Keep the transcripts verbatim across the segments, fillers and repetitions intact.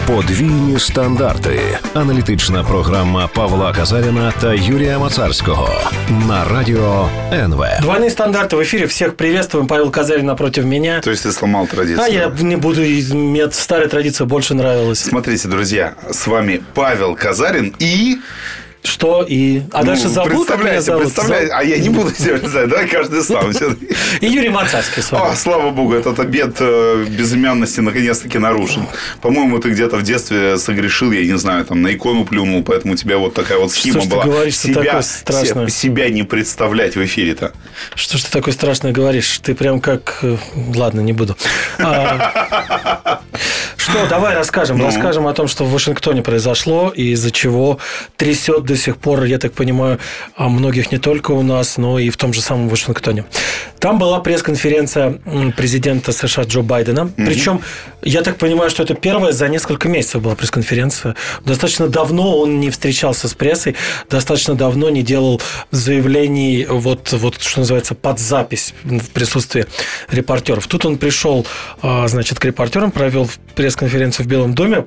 Подвійні стандарти. Аналітична програма Павла Казаріна та Юрія Мацарського на радио эн вэ. Двойные стандарты в эфире. Всех приветствуем. Павел Казарин напротив меня. То есть ты сломал традицию? А я не буду. Мне старая традиция больше нравилась. Смотрите, друзья, с вами Павел Казарин и... Что и... А ну, дальше забыл, представляете, зовут? представляете, а я не буду тебя представлять, давай каждый сам. И Юрий Мацарский с вами. О, слава богу, этот обет безымянности наконец-таки нарушен. По-моему, ты где-то в детстве согрешил, я не знаю, там на икону плюнул, поэтому у тебя вот такая вот схема что была. Что ты говоришь, себя, такое страшное? Себя не представлять в эфире-то. Что ж ты такое страшное говоришь? Ты прям как... Ладно, не буду. Что, давай расскажем. Расскажем о том, что в Вашингтоне произошло, и из-за чего трясет до сих пор, я так понимаю, многих не только у нас, но и в том же самом Вашингтоне. Там была пресс-конференция президента США Джо Байдена. Mm-hmm. Причем, я так понимаю, что это первая за несколько месяцев была пресс-конференция. Достаточно давно он не встречался с прессой, достаточно давно не делал заявлений, вот, вот что называется, под запись в присутствии репортеров. Тут он пришел, значит, к репортерам, провел пресс-конференцию в Белом доме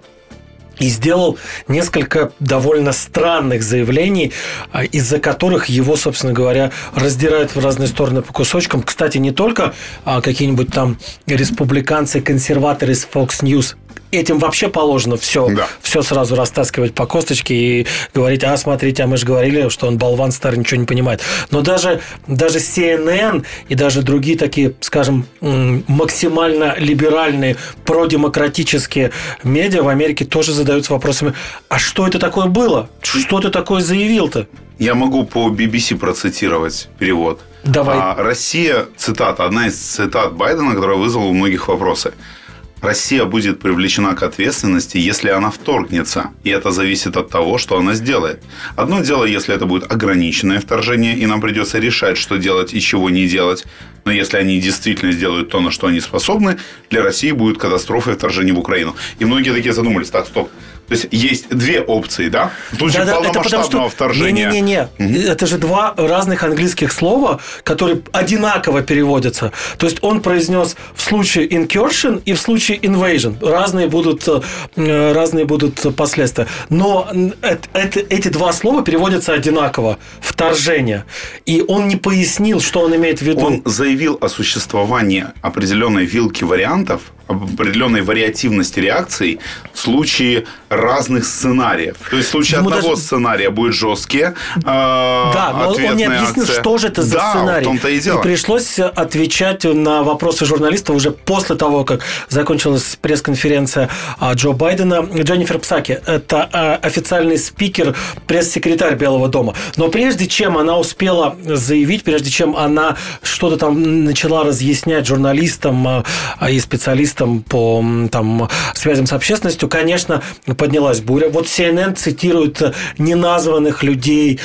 и сделал несколько довольно странных заявлений, из-за которых его, собственно говоря, раздирают в разные стороны по кусочкам. Кстати, не только какие-нибудь там республиканцы, консерваторы из Fox News. Этим вообще положено все, да. все сразу растаскивать по косточке и говорить: а, смотрите, а мы же говорили, что он болван старый, ничего не понимает. Но даже, даже си эн эн и даже другие такие, скажем, максимально либеральные, продемократические медиа в Америке тоже задаются вопросами: а что это такое было? Что ты такое заявил-то? Я могу по би би си процитировать перевод. Давай. А, Россия, цитата, одна из цитат Байдена, которая вызвала у многих вопросы. Россия будет привлечена к ответственности, если она вторгнется. И это зависит от того, что она сделает. Одно дело, если это будет ограниченное вторжение, и нам придется решать, что делать и чего не делать. Но если они действительно сделают то, на что они способны, для России будет катастрофа и вторжение в Украину. И многие такие задумались: так, стоп. То есть, есть две опции, да? В случае да, полномасштабного что... вторжения. Не-не-не. Угу. Это же два разных английских слова, которые одинаково переводятся. То есть, он произнес в случае incursion и в случае invasion. Разные будут, разные будут последствия. Но это, это, эти два слова переводятся одинаково. Вторжение. И он не пояснил, что он имеет в виду. Он заявил о существовании определенной вилки вариантов, об определенной вариативности реакций в случае разных сценариев. То есть в случае Ему одного даже... сценария будет жесткие э, да, но он не объяснил, акция. Что же это за да, сценарий. В том-то и дело. И пришлось отвечать на вопросы журналистов уже после того, как закончилась пресс-конференция Джо Байдена. Дженнифер Псаки – это официальный спикер, пресс-секретарь Белого дома. Но прежде чем она успела заявить, прежде чем она что-то там начала разъяснять журналистам и специалистам по там, связям с общественностью, конечно, поднялась буря. Вот си эн эн цитирует неназванных людей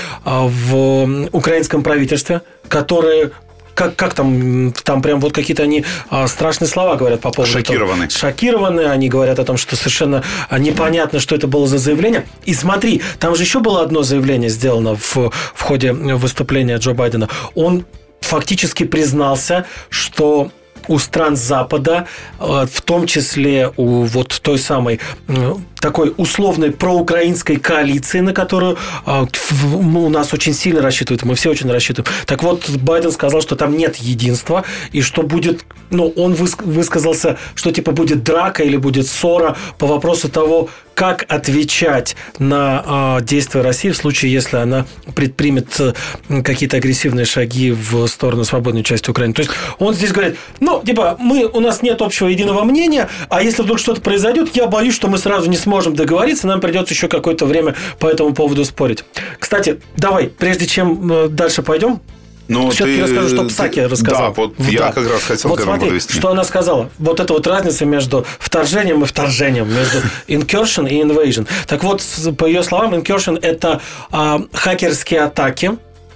в украинском правительстве, которые... Как, как там, там прям вот какие-то они а, страшные слова говорят по поводу Шокированы. Того. Шокированы. Они говорят о том, что совершенно непонятно, что это было за заявление. И смотри, там же еще было одно заявление сделано в, в ходе выступления Джо Байдена. Он фактически признался, что у стран Запада, в том числе у вот той самой такой условной проукраинской коалиции, на которую у нас очень сильно рассчитывают, мы все очень рассчитываем. Так вот, Байден сказал, что там нет единства, и что будет, ну, он высказался, что типа будет драка или будет ссора по вопросу того, как отвечать на действия России в случае, если она предпримет какие-то агрессивные шаги в сторону свободной части Украины. То есть он здесь говорит: ну, типа, мы, у нас нет общего единого мнения, а если вдруг что-то произойдет, я боюсь, что мы сразу не сможем договориться, нам придется еще какое-то время по этому поводу спорить. Кстати, давай, прежде чем дальше пойдем, Но все-таки ты... расскажу, что Псаки рассказала. Да, вот да. я как раз хотел вот к этому смотри, подвести. Что она сказала. Вот эта вот разница между вторжением и вторжением, между incursion и invasion. Так вот, по ее словам, incursion – это а, хакерские атаки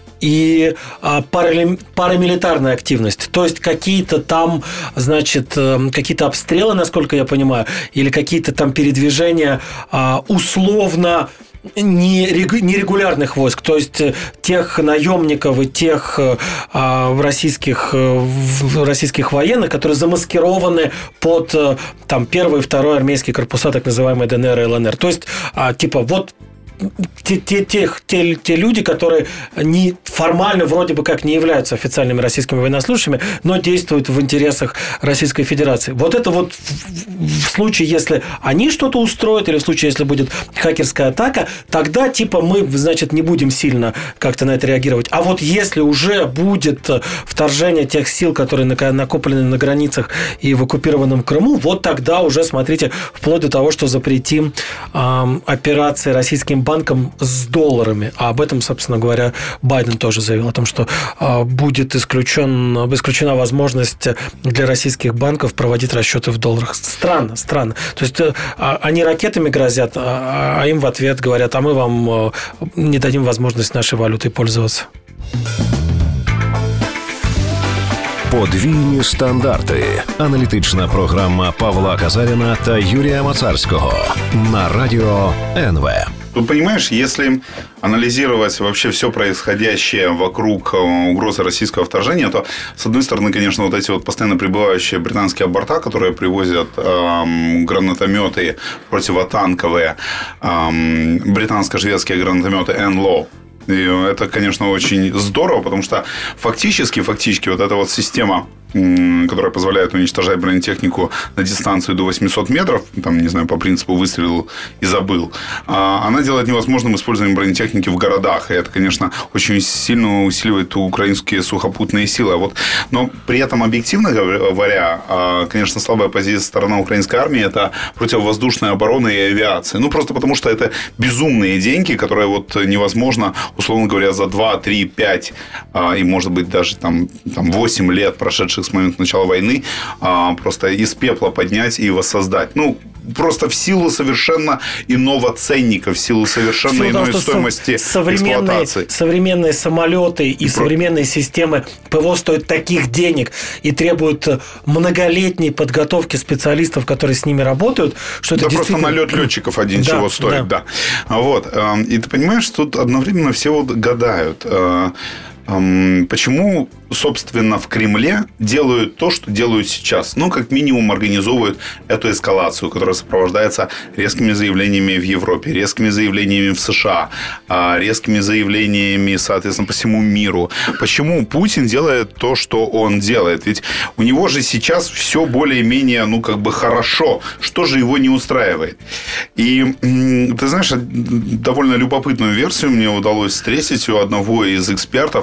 и а, парамилитарная активность. То есть, какие-то там, значит, какие-то обстрелы, насколько я понимаю, или какие-то там передвижения а, условно нерегулярных войск, то есть тех наемников и тех российских, российских военных, которые замаскированы под там, первый и второй армейские корпуса, так называемые ДНР и ЛНР. То есть, типа, вот Те, те, те, те, те люди, которые не, формально вроде бы как не являются официальными российскими военнослужащими, но действуют в интересах Российской Федерации. Вот это вот в, в случае, если они что-то устроят, или в случае, если будет хакерская атака, тогда типа мы, значит, не будем сильно как-то на это реагировать. А вот если уже будет вторжение тех сил, которые накоплены на границах и в оккупированном Крыму, вот тогда уже, смотрите, вплоть до того, что запретим э, операции российским банкам с долларами. А об этом, собственно говоря, Байден тоже заявил о том, что будет исключен, исключена возможность для российских банков проводить расчеты в долларах. Странно, странно. То есть они ракетами грозят, а им в ответ говорят, а мы вам не дадим возможность нашей валютой пользоваться. Подвійні стандарти. Аналітична програма Павла Казаріна та Юрія Мацарського на радіо ен ве. Тут, понимаешь, если анализировать вообще все происходящее вокруг угрозы российского вторжения, то, с одной стороны, конечно, вот эти вот постоянно прибывающие британские борта, которые привозят эм, гранатометы противотанковые, эм, британско-шведские гранатометы эн-лоу. И это, конечно, очень здорово, потому что фактически, фактически вот эта вот система, которая позволяет уничтожать бронетехнику на дистанцию до восемьсот метров, там, не знаю, по принципу выстрелил и забыл, она делает невозможным использование бронетехники в городах. И это, конечно, очень сильно усиливает украинские сухопутные силы. Вот, но при этом, объективно говоря, конечно, слабая позиция стороны украинской армии – это противовоздушная оборона и авиация. Ну, просто потому, что это безумные деньги, которые вот невозможно, условно говоря, за два, три, пять и, может быть, даже там, там восемь лет, прошедших с момента начала войны, просто из пепла поднять и воссоздать. Ну, просто в силу совершенно иного ценника, в силу совершенно в иной того, стоимости современные, эксплуатации. Современные самолеты и, и современные про... системы ПВО стоят таких денег и требуют многолетней подготовки специалистов, которые с ними работают, что это да действительно... просто налет летчиков один да, чего стоит. Да. Да. Вот. И ты понимаешь, тут одновременно все вот гадают. Почему, собственно, в Кремле делают то, что делают сейчас? Ну, как минимум, организовывают эту эскалацию, которая сопровождается резкими заявлениями в Европе, резкими заявлениями в США, резкими заявлениями, соответственно, по всему миру. Почему Путин делает то, что он делает? Ведь у него же сейчас все более-менее, ну, как бы хорошо. Что же его не устраивает? И, ты знаешь, довольно любопытную версию мне удалось встретить у одного из экспертов.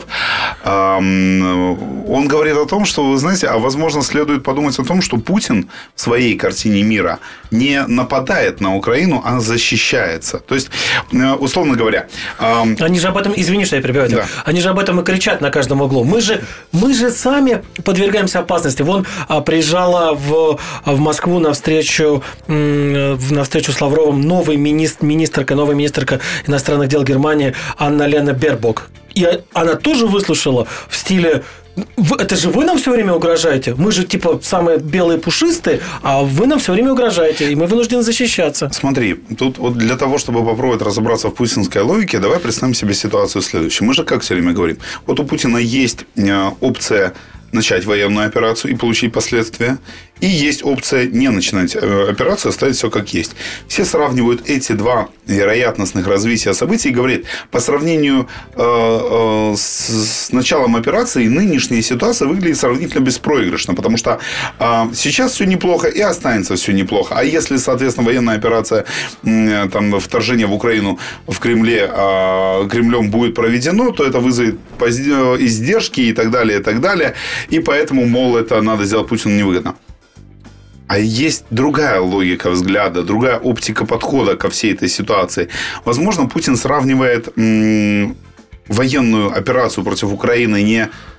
Он говорит о том, что, вы знаете, а возможно, следует подумать о том, что Путин в своей картине мира не нападает на Украину, а защищается. То есть, условно говоря... Они же об этом, извини, что я перебиваю, да. Они же об этом и кричат на каждом углу. Мы же, мы же сами подвергаемся опасности. Вон приезжала в, в Москву на встречу, на встречу с Лавровым новый министр, министрка, новая министрка иностранных дел Германии Анна-Лена Бербок. И она тоже выслушала в стиле: это же вы нам все время угрожаете. Мы же типа самые белые пушистые, а вы нам все время угрожаете, и мы вынуждены защищаться. Смотри, тут вот для того, чтобы попробовать разобраться в путинской логике, давай представим себе ситуацию следующую. Мы же как все время говорим: вот у Путина есть опция начать военную операцию и получить последствия. И есть опция не начинать операцию, оставить все как есть. Все сравнивают эти два вероятностных развития событий и говорят, по сравнению э, э, с, с началом операции, нынешняя ситуация выглядит сравнительно беспроигрышно, потому что э, сейчас все неплохо и останется все неплохо. А если, соответственно, военная операция, э, там, вторжение в Украину в Кремле, э, Кремлем будет проведено, то это вызовет издержки и так далее, и так далее. И поэтому, мол, это надо сделать Путину невыгодно. А есть другая логика взгляда, другая оптика подхода ко всей этой ситуации. Возможно, Путин сравнивает м- военную операцию против Украины не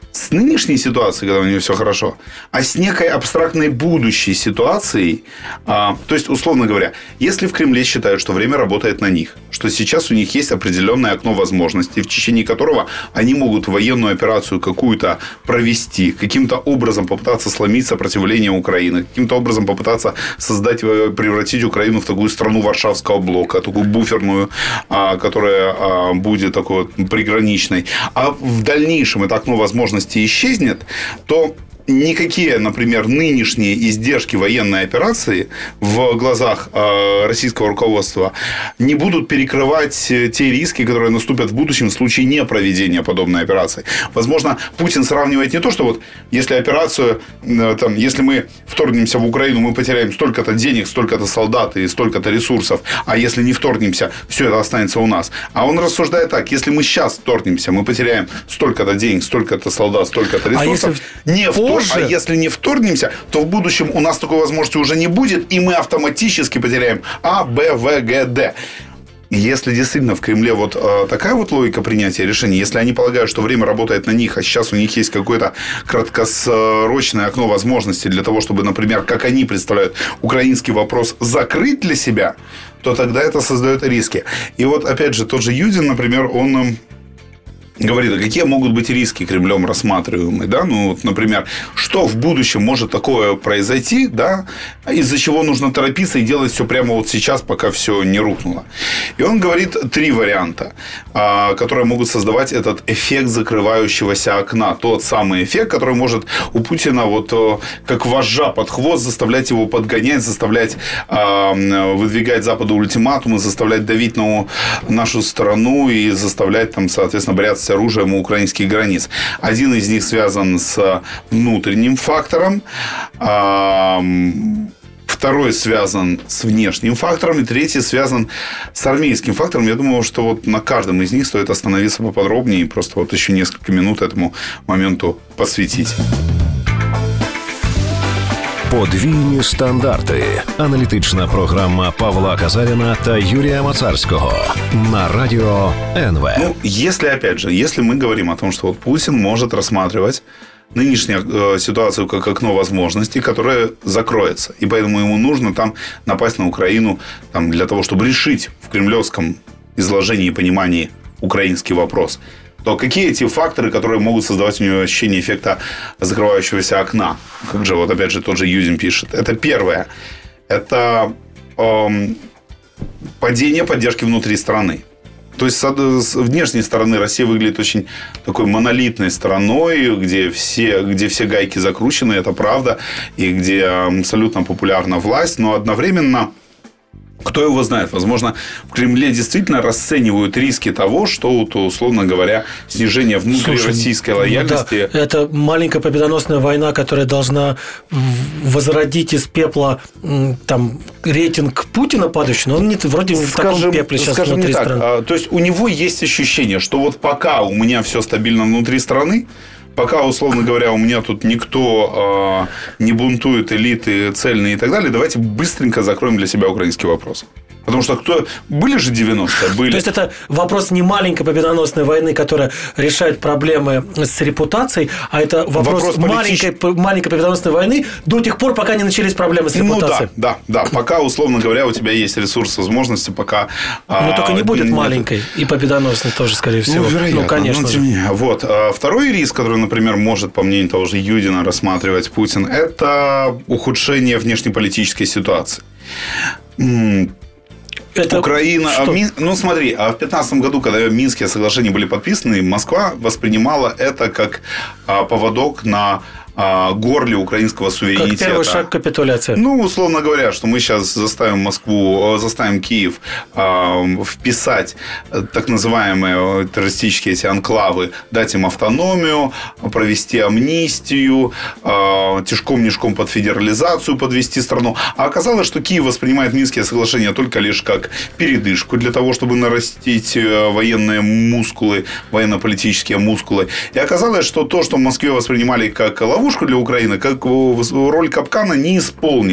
с нынешней ситуацией, когда у него все хорошо, а с некой абстрактной будущей ситуацией. А, то есть, условно говоря, если в Кремле считают, что время работает на них, что сейчас у них есть определенное окно возможностей, в течение которого они могут военную операцию какую-то провести, каким-то образом попытаться сломить сопротивление Украины, каким-то образом попытаться создать, превратить Украину в такую страну Варшавского блока, такую буферную, а, которая а, будет такой вот приграничной, а в дальнейшем это окно возможностей исчезнет, то никакие, например, нынешние издержки военной операции в глазах э, российского руководства не будут перекрывать те риски, которые наступят в будущем в случае непроведения подобной операции. Возможно, Путин сравнивает не то, что вот если операцию, э, там, если мы вторгнемся в Украину, мы потеряем столько-то денег, столько-то солдат и столько-то ресурсов, а если не вторгнемся, все это останется у нас. А он рассуждает так: если мы сейчас вторгнемся, мы потеряем столько-то денег, столько-то солдат, столько-то ресурсов. А если не вторгнемся, а если не вторгнемся, то в будущем у нас такой возможности уже не будет, и мы автоматически потеряем А, Б, В, Г, Д. Если действительно в Кремле вот э, такая вот логика принятия решений, если они полагают, что время работает на них, а сейчас у них есть какое-то краткосрочное окно возможностей для того, чтобы, например, как они представляют, украинский вопрос закрыть для себя, то тогда это создает риски. И вот, опять же, тот же Юдин, например, он говорит, а какие могут быть риски Кремлем рассматриваемые, да, ну, вот, например, что в будущем может такое произойти, да, из-за чего нужно торопиться и делать все прямо вот сейчас, пока все не рухнуло. И он говорит три варианта, которые могут создавать этот эффект закрывающегося окна, тот самый эффект, который может у Путина вот как вожжа под хвост заставлять его подгонять, заставлять выдвигать Западу ультиматумы, заставлять давить на нашу страну и заставлять там, соответственно, боряться с оружием у украинских границ. Один из них связан с внутренним фактором, второй связан с внешним фактором, и третий связан с армейским фактором. Я думаю, что вот на каждом из них стоит остановиться поподробнее и просто вот еще несколько минут этому моменту посвятить. Подвійні стандарти. Аналітична програма Павла Казаріна та Юрія Мацарського на радіо ен ве. Ну, если, опять же, если мы говорим о том, что вот Путин может рассматривать нынешнюю э, ситуацию как окно возможностей, которое закроется, и поэтому ему нужно там напасть на Украину там, для того, чтобы решить в кремлевском изложении и понимании украинский вопрос, то какие эти факторы, которые могут создавать у него ощущение эффекта закрывающегося окна? Как же, вот опять же, тот же Юдин пишет. Это первое. Это эм, падение поддержки внутри страны. То есть, с внешней стороны Россия выглядит очень такой монолитной страной, где все, где все гайки закручены, это правда, и где абсолютно популярна власть, но одновременно... Кто его знает? Возможно, в Кремле действительно расценивают риски того, что, то, условно говоря, снижение внутрироссийской лояльности... Ну, да. Это маленькая победоносная война, которая должна возродить из пепла там, рейтинг Путина падающий, но он не, вроде не в таком пепле сейчас скажем внутри не так. страны. То есть, у него есть ощущение, что вот пока у меня все стабильно внутри страны, пока, условно говоря, у меня тут никто э, не бунтует, элиты цельные и так далее, давайте быстренько закроем для себя украинский вопрос. Потому что кто... Были же девяностые? Были. То есть, это вопрос не маленькой победоносной войны, которая решает проблемы с репутацией, а это вопрос, вопрос маленькой, политич... маленькой победоносной войны до тех пор, пока не начались проблемы с репутацией. Ну да, да, да. Пока, условно говоря, у тебя есть ресурс, возможности, пока... Но а, только не будет нет... маленькой и победоносной тоже, скорее всего. Ну, вероятно. Ну, конечно. Ну, вот. Второй риск, который, например, может, по мнению того же Юдина, рассматривать Путин, это ухудшение внешнеполитической ситуации. Это Украина... А, Мин... Ну, смотри, а в пятнадцатом году, когда Минские соглашения были подписаны, Москва воспринимала это как а, поводок на а, горле украинского суверенитета. Как первый шаг капитуляции. Ну, условно говоря, что мы сейчас заставим Москву, заставим Киев а, вписать так называемые террористические эти анклавы, дать им автономию, провести амнистию, а, тишком-нишком под федерализацию подвести страну. А оказалось, что Киев воспринимает Минские соглашения только лишь как передышку для того, чтобы нарастить военные мускулы, военно-политические мускулы. И оказалось, что то, что в Москве воспринимали как ловушку для Украины, как роль капкана, не исполнила.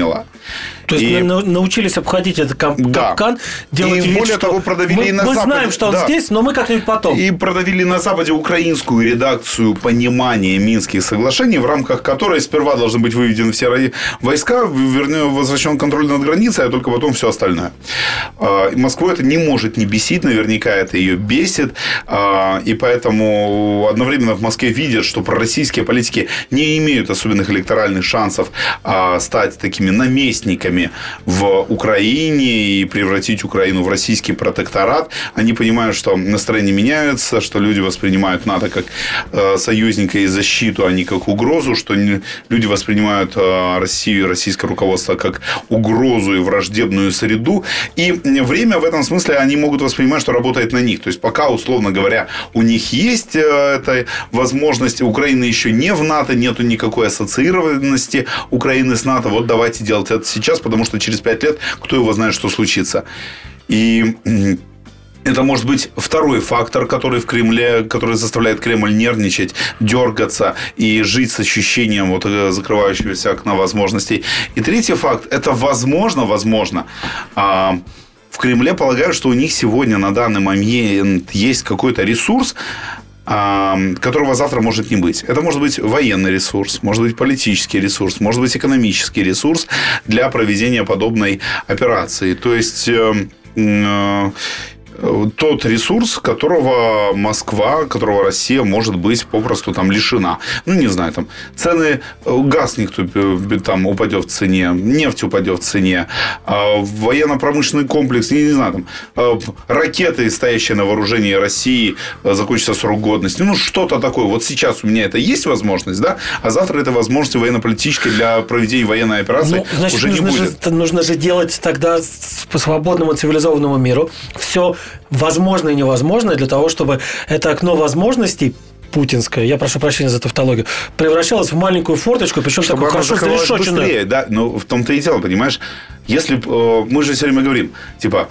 То есть и... научились обходить этот капкан, да. делать и вид, более что того, продавили мы, и на мы Западе. знаем, что он да. здесь, но мы как-нибудь потом. И продавили на Западе украинскую редакцию понимания Минских соглашений, в рамках которой сперва должны быть выведены все войска, вернее, возвращен контроль над границей, а только потом все остальное. Москву это не может не бесить, наверняка это ее бесит, и поэтому одновременно в Москве видят, что пророссийские политики не имеют особенных электоральных шансов стать такими наместниками в Украине и превратить Украину в российский протекторат. Они понимают, что настроения меняются, что люди воспринимают НАТО как союзника и защиту, а не как угрозу, что люди воспринимают Россию и российское руководство как угрозу и враждебную среду. И время в этом смысле они могут воспринимать, что работает на них. То есть, пока, условно говоря, у них есть эта возможность, Украина еще не в НАТО, нету никакой ассоциированности Украины с НАТО. Вот давайте делать это сейчас, потому что через пять лет кто его знает, что случится. И это может быть второй фактор, который в Кремле, который заставляет Кремль нервничать, дергаться и жить с ощущением вот закрывающегося окна возможностей. И третий факт – это возможно, возможно, в Кремле полагают, что у них сегодня на данный момент есть какой-то ресурс, которого завтра может не быть. Это может быть военный ресурс, может быть политический ресурс, может быть экономический ресурс для проведения подобной операции. То есть тот ресурс, которого Москва, которого Россия может быть попросту там лишена. Ну, не знаю, там цены, газ никто там упадет в цене, нефть упадет в цене, военно-промышленный комплекс, не, не знаю, там ракеты, стоящие на вооружении России, закончится срок годности. Ну, что-то такое. Вот сейчас у меня это есть возможность, да, а завтра этой возможности военно-политической для проведения военной операции ну, значит, уже не будет. Же, нужно же делать тогда по свободному цивилизованному миру все возможное и невозможное для того, чтобы это окно возможностей путинская, я прошу прощения за тавтологию, превращалась в маленькую форточку, причем такую хорошо зарешоченную. Да, но в том-то и дело, понимаешь, если мы же все время говорим, типа,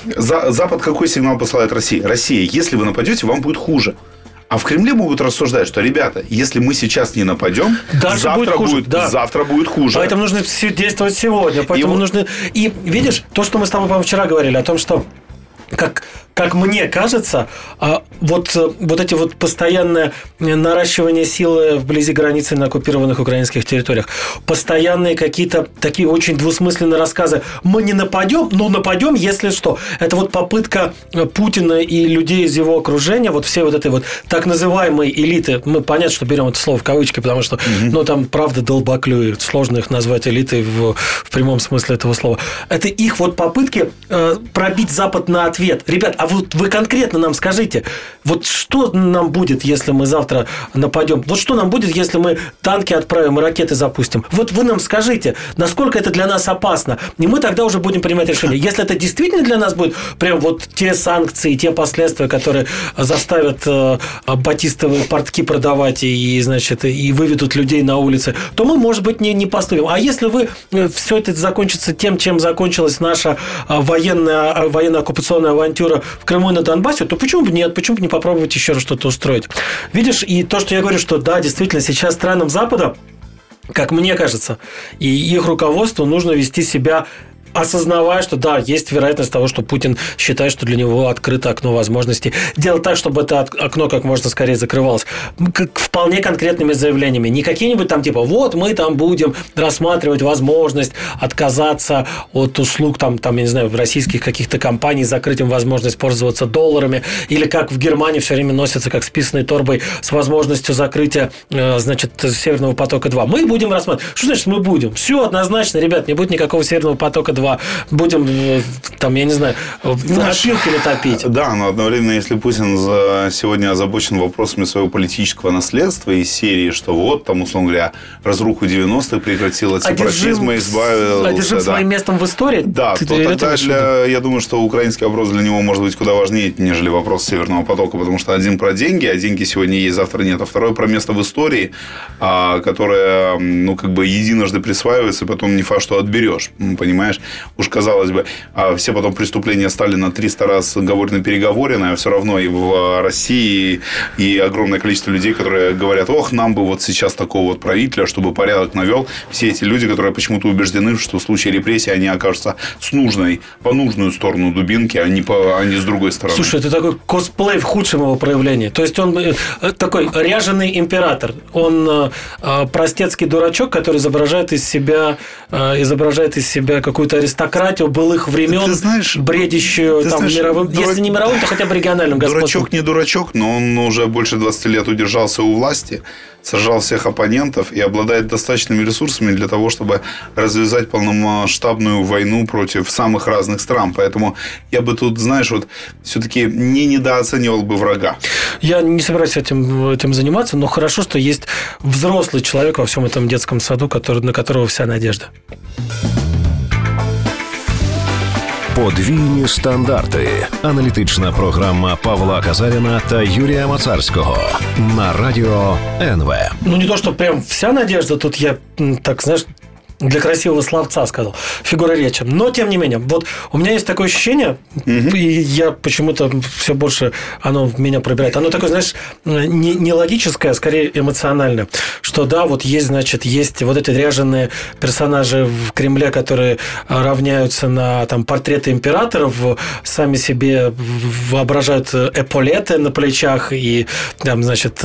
Запад какой сигнал посылает России? Россия, если вы нападете, вам будет хуже. А в Кремле могут рассуждать, что, ребята, если мы сейчас не нападем, Дальше завтра, будет хуже. Будет, да. завтра будет хуже. Поэтому нужно действовать сегодня. Поэтому и, нужно... и видишь, то, что мы с тобой, по-моему, вчера говорили, о том, что как, как мне кажется, вот, вот эти вот постоянное наращивание силы вблизи границы на оккупированных украинских территориях, постоянные какие-то такие очень двусмысленные рассказы. Мы не нападем, но нападем, если что. Это вот попытка Путина и людей из его окружения, вот все вот этой вот так называемой элиты, мы понятно, что берем это слово в кавычки, потому что, mm-hmm. ну, там, правда, долбоклюют, сложно их назвать элитой в, в прямом смысле этого слова. Это их вот попытки э, пробить Запад на ответ. Ребят, а вот вы конкретно нам скажите, вот что нам будет, если мы завтра нападем? Вот что нам будет, если мы танки отправим и ракеты запустим? Вот вы нам скажите, насколько это для нас опасно? И мы тогда уже будем принимать решение. Если это действительно для нас будет прям вот те санкции, те последствия, которые заставят э, батистовые портки продавать и, значит, и выведут людей на улицы, то мы, может быть, не, не поступим. А если вы все это закончится тем, чем закончилась наша военная, военно-оккупационная авантюра в Крыму и на Донбассе, то почему бы нет? Почему бы не попробовать еще раз что-то устроить? Видишь, и то, что я говорю, что да, действительно, сейчас странам Запада, как мне кажется, и их руководству нужно вести себя, осознавая, что да, есть вероятность того, что Путин считает, что для него открыто окно возможностей. Делать так, чтобы это окно как можно скорее закрывалось. Вполне конкретными заявлениями. Не какие-нибудь там типа, вот мы там будем рассматривать возможность отказаться от услуг там, там я не знаю, российских каких-то компаний, закрыть им возможность пользоваться долларами. Или как в Германии все время носятся как с писаной торбой с возможностью закрытия, значит, Северного потока-два. Мы будем рассматривать. Что значит мы будем? Все однозначно, ребят, не будет никакого Северного потока-два. Будем, там, я не знаю, опилками топить. Да, но одновременно, если Путин сегодня озабочен вопросами своего политического наследства из серии, что вот, там, условно говоря, разруху девяностых прекратил от сепаратизма, избавился. Одержим да. своим местом в истории? Да, Ты то тогда для, я думаю, что украинский вопрос для него может быть куда важнее, нежели вопрос Северного потока, потому что один про деньги, а деньги сегодня есть, завтра нет, а второй про место в истории, которое, ну, как бы единожды присваивается, потом не факт, что отберешь, понимаешь? уж казалось бы, все потом преступления Сталина триста раз говорено-переговорены, а все равно и в России и огромное количество людей, которые говорят, ох, нам бы вот сейчас такого вот правителя, чтобы порядок навел. Все эти люди, которые почему-то убеждены, что в случае репрессий они окажутся с нужной, по нужную сторону дубинки, а не, по, а не с другой стороны. Слушай, это такой косплей в худшем его проявлении. То есть, он такой ряженый император. Он простецкий дурачок, который изображает из себя, изображает из себя какую-то аристократию былых времен, ты знаешь, бредящую там, знаешь, мировым, дура... если не мировым, то хотя бы региональным господством. Дурачок не дурачок, но он уже больше двадцати лет удержался у власти, сажал всех оппонентов и обладает достаточными ресурсами для того, чтобы развязать полномасштабную войну против самых разных стран. Поэтому я бы тут, знаешь, вот все-таки не недооценивал бы врага. Я не собираюсь этим, этим заниматься, но хорошо, что есть взрослый человек во всем этом детском саду, который, на которого вся надежда. Подвійні стандарти. Аналітична програма Павла Казаріна та Юрія Мацарського на радіо ен ве. Ну, не то, что прям вся надежда, тут я, так, знаешь, для красивого словца сказал, фигура речи. Но, тем не менее, вот у меня есть такое ощущение, mm-hmm. и я почему-то все больше, оно меня пробирает. Оно такое, знаешь, не, не логическое, а скорее эмоциональное. Что, да, вот есть, значит, есть вот эти ряженые персонажи в Кремле, которые равняются на там, портреты императоров, сами себе воображают эполеты на плечах и, там, значит,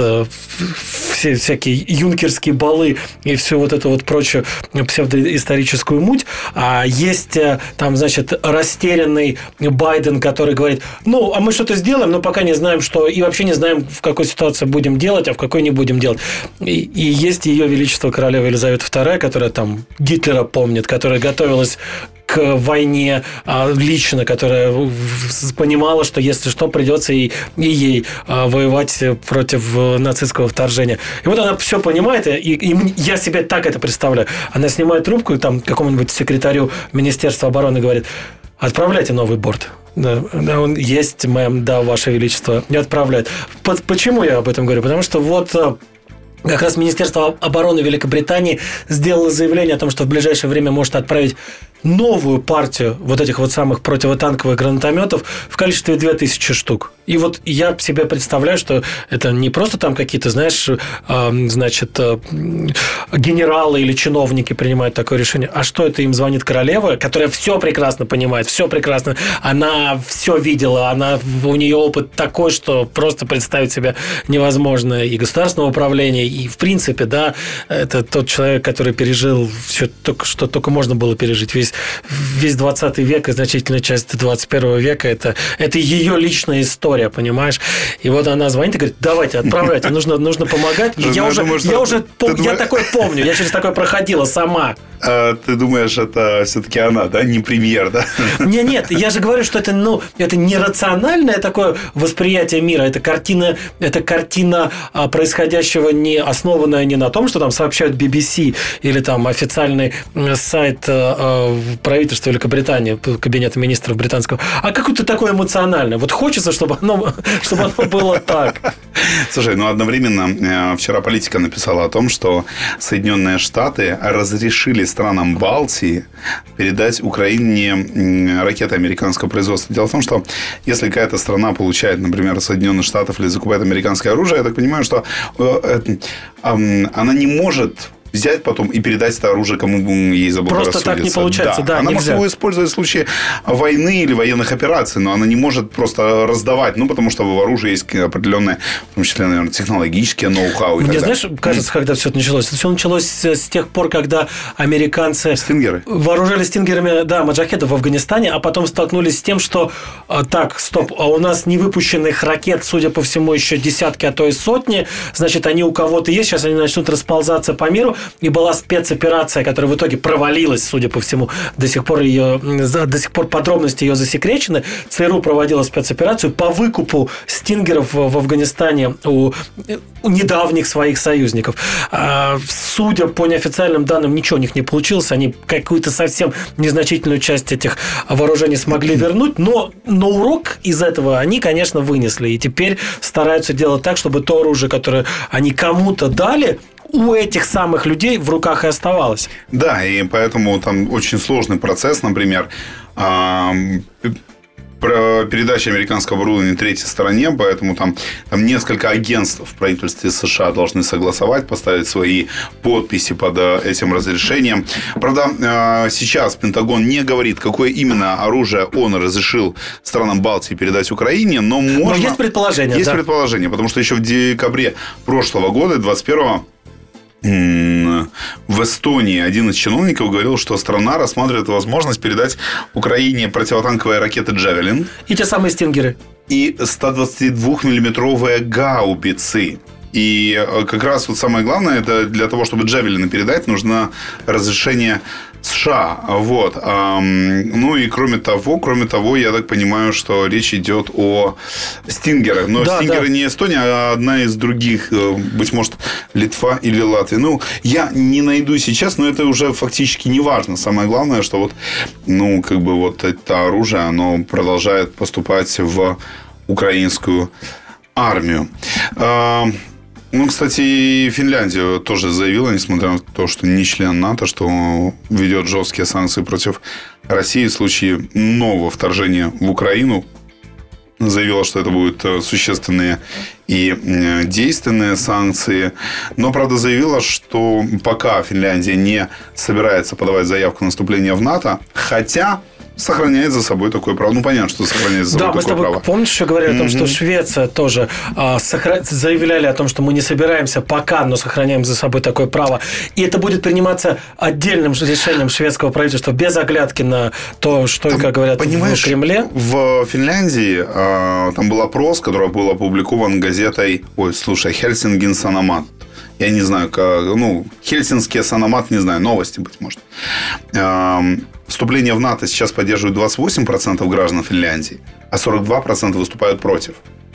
все всякие юнкерские балы и все вот это вот прочее псевдоисторическую муть, а есть там, значит, растерянный Байден, который говорит, ну, а мы что-то сделаем, но пока не знаем, что, и вообще не знаем, в какой ситуации будем делать, а в какой не будем делать. И, и есть ее величество королева Елизавета вторая, которая там Гитлера помнит, которая готовилась к войне лично, которая понимала, что если что, придется и, и ей воевать против нацистского вторжения. И вот она все понимает, и, и я себе так это представляю. Она снимает трубку и там какому-нибудь секретарю Министерства обороны говорит, отправляйте новый борт. Да, да, он есть, мэм, да, ваше величество, не отправляет. Почему я об этом говорю? Потому что вот... Как раз Министерство обороны Великобритании сделало заявление о том, что в ближайшее время может отправить новую партию вот этих вот самых противотанковых гранатометов в количестве две тысячи штук. И вот я себе представляю, что это не просто там какие-то, знаешь, значит, генералы или чиновники принимают такое решение, а что это им звонит королева, которая все прекрасно понимает, все прекрасно, она все видела, она, у нее опыт такой, что просто представить себе невозможно, и государственного управления, и в принципе, да, это тот человек, который пережил все, что только можно было пережить, весь, весь двадцатый век и значительная часть двадцать первого века, это, это ее личная история, понимаешь? И вот она звонит и говорит, давайте, отправляйте, нужно, нужно помогать. Я, я уже, думаю, я, уже пом... я такое помню, я через такое проходила сама. А ты думаешь, это все-таки она, да, не премьер, да? Не, нет, я же говорю, что это, ну, это не рациональное такое восприятие мира, это картина, это картина происходящего, не основанная не на том, что там сообщают би би си или там официальный сайт правительства Великобритании, кабинета министров британского, а какое-то такое эмоциональное. Вот хочется, чтобы оно, чтобы оно было так. Слушай, ну одновременно вчера Политика написала о том, что Соединенные Штаты разрешили странам Балтии передать Украине ракеты американского производства. Дело в том, что если какая-то страна получает, например, Соединенных Штатов или закупает американское оружие, я так понимаю, что она не может взять потом и передать это оружие, кому ей заблагорассудится. Просто так не получается, да, да, она нельзя. может его использовать в случае войны или военных операций, но она не может просто раздавать, ну, потому что в оружии есть определенные, в том числе, наверное, технологические ноу-хау. Мне, знаешь, кажется, когда все это началось? Это все началось с тех пор, когда американцы Стингеры. вооружали стингерами, да, маджахедов в Афганистане, а потом столкнулись с тем, что так, стоп, а у нас невыпущенных ракет, судя по всему, еще десятки, а то и сотни, значит, они у кого-то есть, сейчас они начнут расползаться по миру. И была спецоперация, которая в итоге провалилась, судя по всему, до сих пор ее, до сих пор подробности ее засекречены. ЦРУ проводила спецоперацию по выкупу стингеров в Афганистане у, у недавних своих союзников. Судя по неофициальным данным, ничего у них не получилось. Они какую-то совсем незначительную часть этих вооружений смогли вернуть, но, но урок из этого они, конечно, вынесли. И теперь стараются делать так, чтобы то оружие, которое они кому-то дали, у этих самых людей в руках и оставалось. Да, и поэтому там очень сложный процесс, например, про передачу американского оборудования третьей стороне, поэтому там, там несколько агентств в правительстве США должны согласовать, поставить свои подписи под этим разрешением. Правда, сейчас Пентагон не говорит, какое именно оружие он разрешил странам Балтии передать Украине, но можно... Но есть предположение. Есть да. предположение, потому что еще в декабре прошлого года, двадцать первого, в Эстонии один из чиновников говорил, что страна рассматривает возможность передать Украине противотанковые ракеты «Джавелин». И те самые «Стингеры». И сто двадцатидвухмиллиметровые гаубицы. И как раз вот самое главное, это для того, чтобы «Джавелины» передать, нужно разрешение США. Вот. Ну и кроме того, кроме того, я так понимаю, что речь идет о «Стингерах». Но да, «Стингеры» да. не Эстония, а одна из других, быть может, Литва или Латвия. Ну, я не найду сейчас, но это уже фактически не важно. Самое главное, что вот, ну, как бы вот это оружие, оно продолжает поступать в украинскую армию. Ну, кстати, Финляндия тоже заявила, несмотря на то, что не член НАТО, что ведет жесткие санкции против России в случае нового вторжения в Украину. Заявила, что это будут существенные и действенные санкции. Но, правда, заявила, что пока Финляндия не собирается подавать заявку на вступление в НАТО, хотя... сохраняет за собой такое право. Ну, понятно, что сохраняет за собой да, такое право. Да, мы с тобой, помнишь, еще говорили mm-hmm. о том, что Швеция тоже а, сохра... заявляли о том, что мы не собираемся пока, но сохраняем за собой такое право. И это будет приниматься отдельным решением шведского правительства, без оглядки на то, что, там, как говорят в Кремле. В Финляндии а, там был опрос, который был опубликован газетой, ой, слушай, Хельсингин Саномат. Я не знаю, как, ну, Хельсинский Саномат, не знаю, новости, быть может. Вступление в НАТО сейчас поддерживает двадцать восемь процентов граждан Финляндии, а сорок два процента выступают против.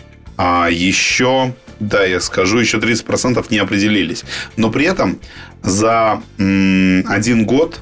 А еще, да, я скажу, еще тридцать процентов не определились. Но при этом за м, один год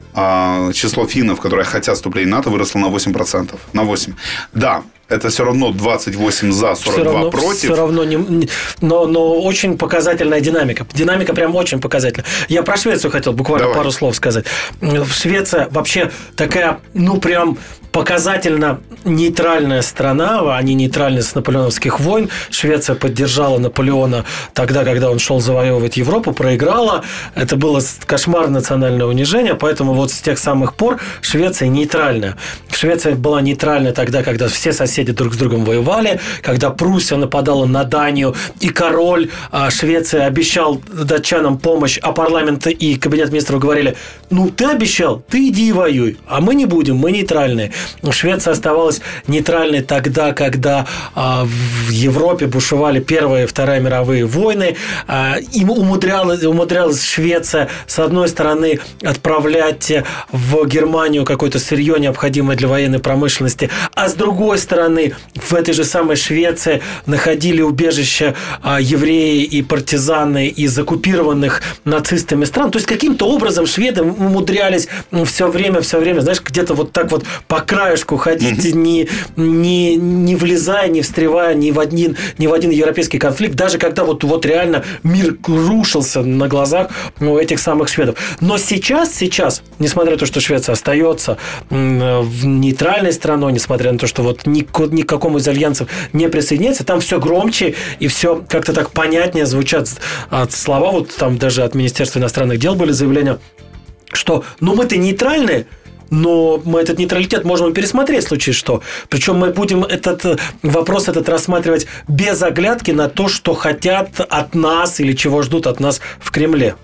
а, число финнов, которые хотят вступления в НАТО, выросло на восемь процентов. На восемь. Да. Это все равно двадцать восемь за, сорок два все равно, против. Все равно не, но, но очень показательная динамика. Динамика прям очень показательная. Я про Швецию хотел буквально Давай. пару слов сказать. Швеция вообще такая, ну, прям показательно нейтральная страна. Они нейтральны с наполеоновских войн. Швеция поддержала Наполеона тогда, когда он шел завоевывать Европу, проиграла. Это было кошмарное национальное унижение. Поэтому вот с тех самых пор Швеция нейтральная. Швеция была нейтральна тогда, когда все соседи друг с другом воевали, когда Пруссия нападала на Данию, и король Швеции обещал датчанам помощь, а парламент и кабинет министров говорили: ну, ты обещал, ты иди и воюй, а мы не будем, мы нейтральные. Швеция оставалась нейтральной тогда, когда в Европе бушевали Первая и Вторая мировые войны, им умудрялась, умудрялась Швеция, с одной стороны, отправлять в Германию какое-то сырье, необходимое для военной промышленности, а с другой стороны, в этой же самой Швеции находили убежище евреи и партизаны из оккупированных нацистами стран. То есть, каким-то образом шведы умудрялись все время, все время, знаешь, где-то вот так вот по краешку ходить, mm-hmm. не, не, не влезая, не встревая ни в один, ни в один европейский конфликт, даже когда вот, вот реально мир рушился на глазах у этих самых шведов. Но сейчас, сейчас, несмотря на то, что Швеция остается нейтральной страной, несмотря на то, что вот ни, ни к какому из альянсов не присоединяется, там все громче и все как-то так понятнее звучат слова. Вот там даже от Министерства иностранных дел были заявления, что ну мы-то нейтральные, но мы этот нейтралитет можем пересмотреть в случае что. Причем мы будем этот вопрос этот рассматривать без оглядки на то, что хотят от нас или чего ждут от нас в Кремле.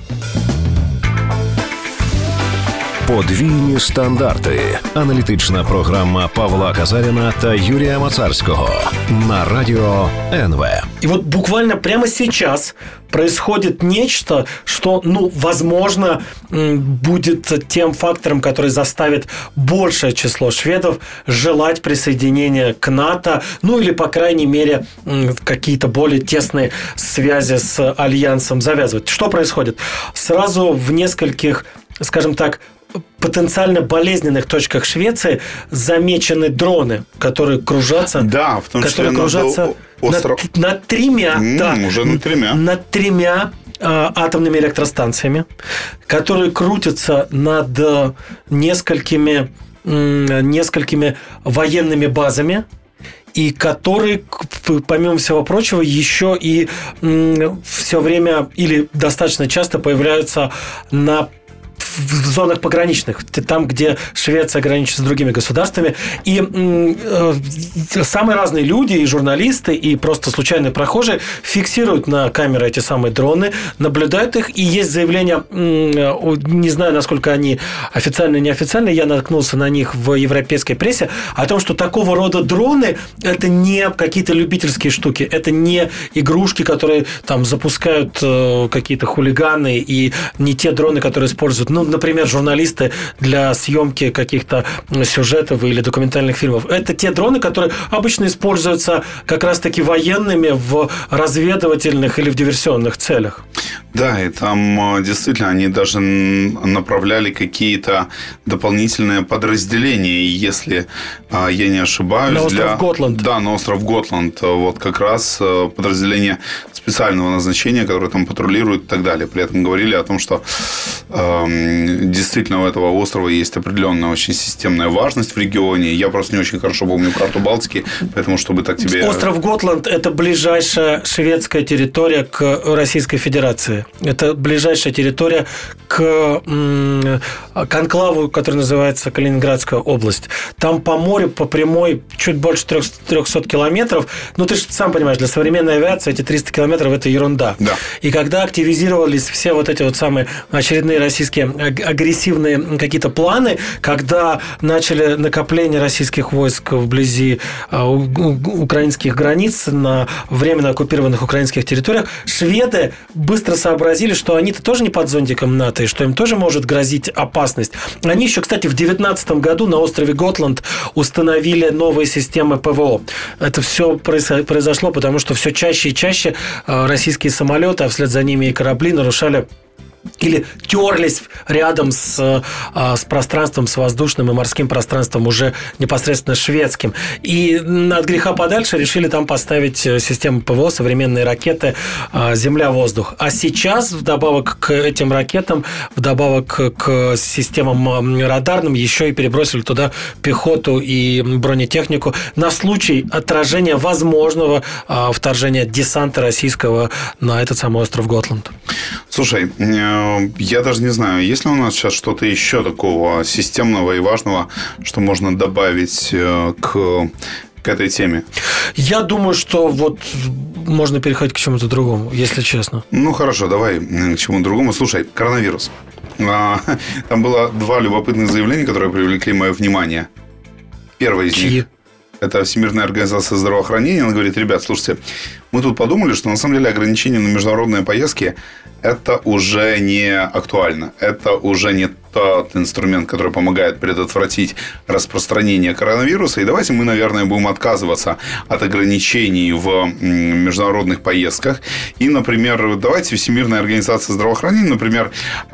Подвійні стандарти. Аналітична програма Павла Казаріна та Юрія Мацарського на радио эн вэ. И вот буквально прямо сейчас происходит нечто, что, ну, возможно, будет тем фактором, который заставит большее число шведов желать присоединения к НАТО, ну, или, по крайней мере, какие-то более тесные связи с Альянсом завязывать. Что происходит? Сразу в нескольких, скажем так, потенциально болезненных точках Швеции замечены дроны, которые кружатся, да, в том числе которые кружатся остров... над, над тремя, mm, да, уже над тремя, над тремя атомными электростанциями, которые крутятся над несколькими, несколькими военными базами, и которые, помимо всего прочего, еще и все время или достаточно часто появляются на в зонах пограничных, там, где Швеция граничит с другими государствами. И э, самые разные люди, и журналисты, и просто случайные прохожие фиксируют на камеры эти самые дроны, наблюдают их, и есть заявления, э, не знаю, насколько они официальные, неофициальные, я наткнулся на них в европейской прессе, о том, что такого рода дроны – это не какие-то любительские штуки, это не игрушки, которые там запускают э, какие-то хулиганы, и не те дроны, которые используют, ну, например, журналисты для съемки каких-то сюжетов или документальных фильмов. Это те дроны, которые обычно используются как раз-таки военными в разведывательных или в диверсионных целях. Да, и там действительно они даже направляли какие-то дополнительные подразделения, если я не ошибаюсь. На остров для... Готланд. Да, на остров Готланд. Вот как раз подразделение специального назначения, которое там патрулирует и так далее. При этом говорили о том, что э, действительно у этого острова есть определенная очень системная важность в регионе. Я просто не очень хорошо помню карту Балтики, поэтому чтобы так тебе... Остров Готланд – это ближайшая шведская территория к Российской Федерации. Это ближайшая территория к, к анклаву, который называется Калининградская область. Там по морю, по прямой, чуть больше трехсот километров. Ну, ты же сам понимаешь, для современной авиации эти триста километров – это ерунда. Да. И когда активизировались все вот эти вот самые очередные российские агрессивные какие-то планы, когда начали накопление российских войск вблизи украинских границ на временно оккупированных украинских территориях, шведы быстро сообразили, что они-то тоже не под зонтиком НАТО, и что им тоже может грозить опасность. Они еще, кстати, в девятнадцатом году на острове Готланд установили новые системы ПВО. Это все произошло, потому что все чаще и чаще российские самолеты, а вслед за ними и корабли нарушали или терлись рядом с, с пространством, с воздушным и морским пространством уже непосредственно шведским. И от греха подальше решили там поставить систему ПВО, современные ракеты «Земля-воздух». А сейчас, вдобавок к этим ракетам, вдобавок к системам радарным, еще и перебросили туда пехоту и бронетехнику на случай отражения возможного вторжения десанта российского на этот самый остров Готланд. Слушай, я даже не знаю, есть ли у нас сейчас что-то еще такого системного и важного, что можно добавить к, к этой теме? Я думаю, что вот можно переходить к чему-то другому, если честно. Ну, хорошо, давай к чему-то другому. Слушай, коронавирус. Там было два любопытных заявления, которые привлекли мое внимание. Первое из них. Это Всемирная организация здравоохранения. Она говорит: ребят, слушайте, мы тут подумали, что на самом деле ограничения на международные поездки – это уже не актуально. Это уже не тот инструмент, который помогает предотвратить распространение коронавируса. И давайте мы, наверное, будем отказываться от ограничений в международных поездках. И, например, давайте Всемирная организация здравоохранения, например,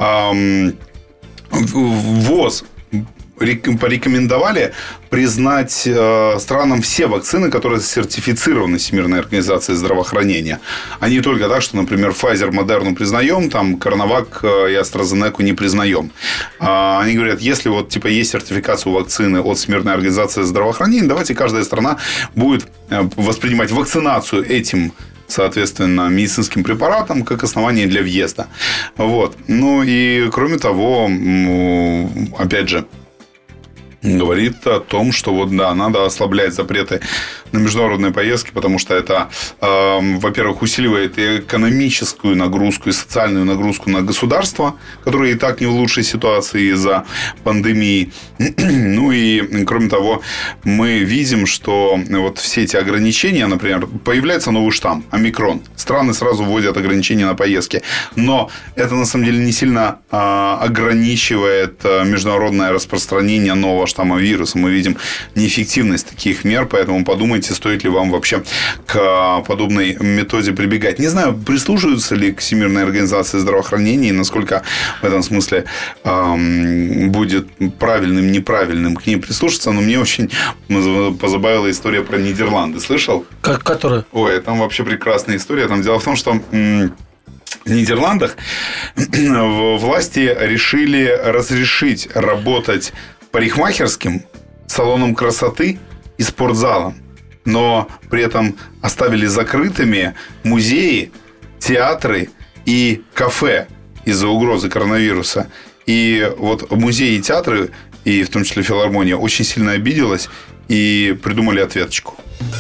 ВОЗ порекомендовали признать э, странам все вакцины, которые сертифицированы Всемирной организацией здравоохранения. А не только так, что, например, Pfizer, Moderna признаем, там Коронавак и AstraZeneca не признаем. А, они говорят, если вот типа есть сертификация у вакцины от Всемирной организации здравоохранения, давайте каждая страна будет воспринимать вакцинацию этим, соответственно, медицинским препаратом как основание для въезда. Вот. Ну и кроме того, опять же, говорит о том, что вот да, надо ослаблять запреты на международные поездки, потому что это, э, во-первых, усиливает и экономическую нагрузку, и социальную нагрузку на государство, которые и так не в лучшей ситуации из-за пандемии. Ну и, кроме того, мы видим, что вот все эти ограничения, например, появляется новый штамм, омикрон. Страны сразу вводят ограничения на поездки. Но это, на самом деле, не сильно э, ограничивает международное распространение нового штамма вируса. Мы видим неэффективность таких мер, поэтому подумайте, стоит ли вам вообще к подобной методе прибегать. Не знаю, прислушиваются ли к Всемирной организации здравоохранения и насколько в этом смысле эм, будет правильным, неправильным к ней прислушаться, но мне очень позабавила история про Нидерланды. Слышал? Как, которая? Ой, там вообще прекрасная история. Там дело в том, что м- В Нидерландах власти решили разрешить работать парикмахерским, салоном красоты и спортзалом. Но при этом оставили закрытыми музеи, театры и кафе из-за угрозы коронавируса. И вот музеи и театры, и в том числе филармония, очень сильно обиделась и придумали ответочку.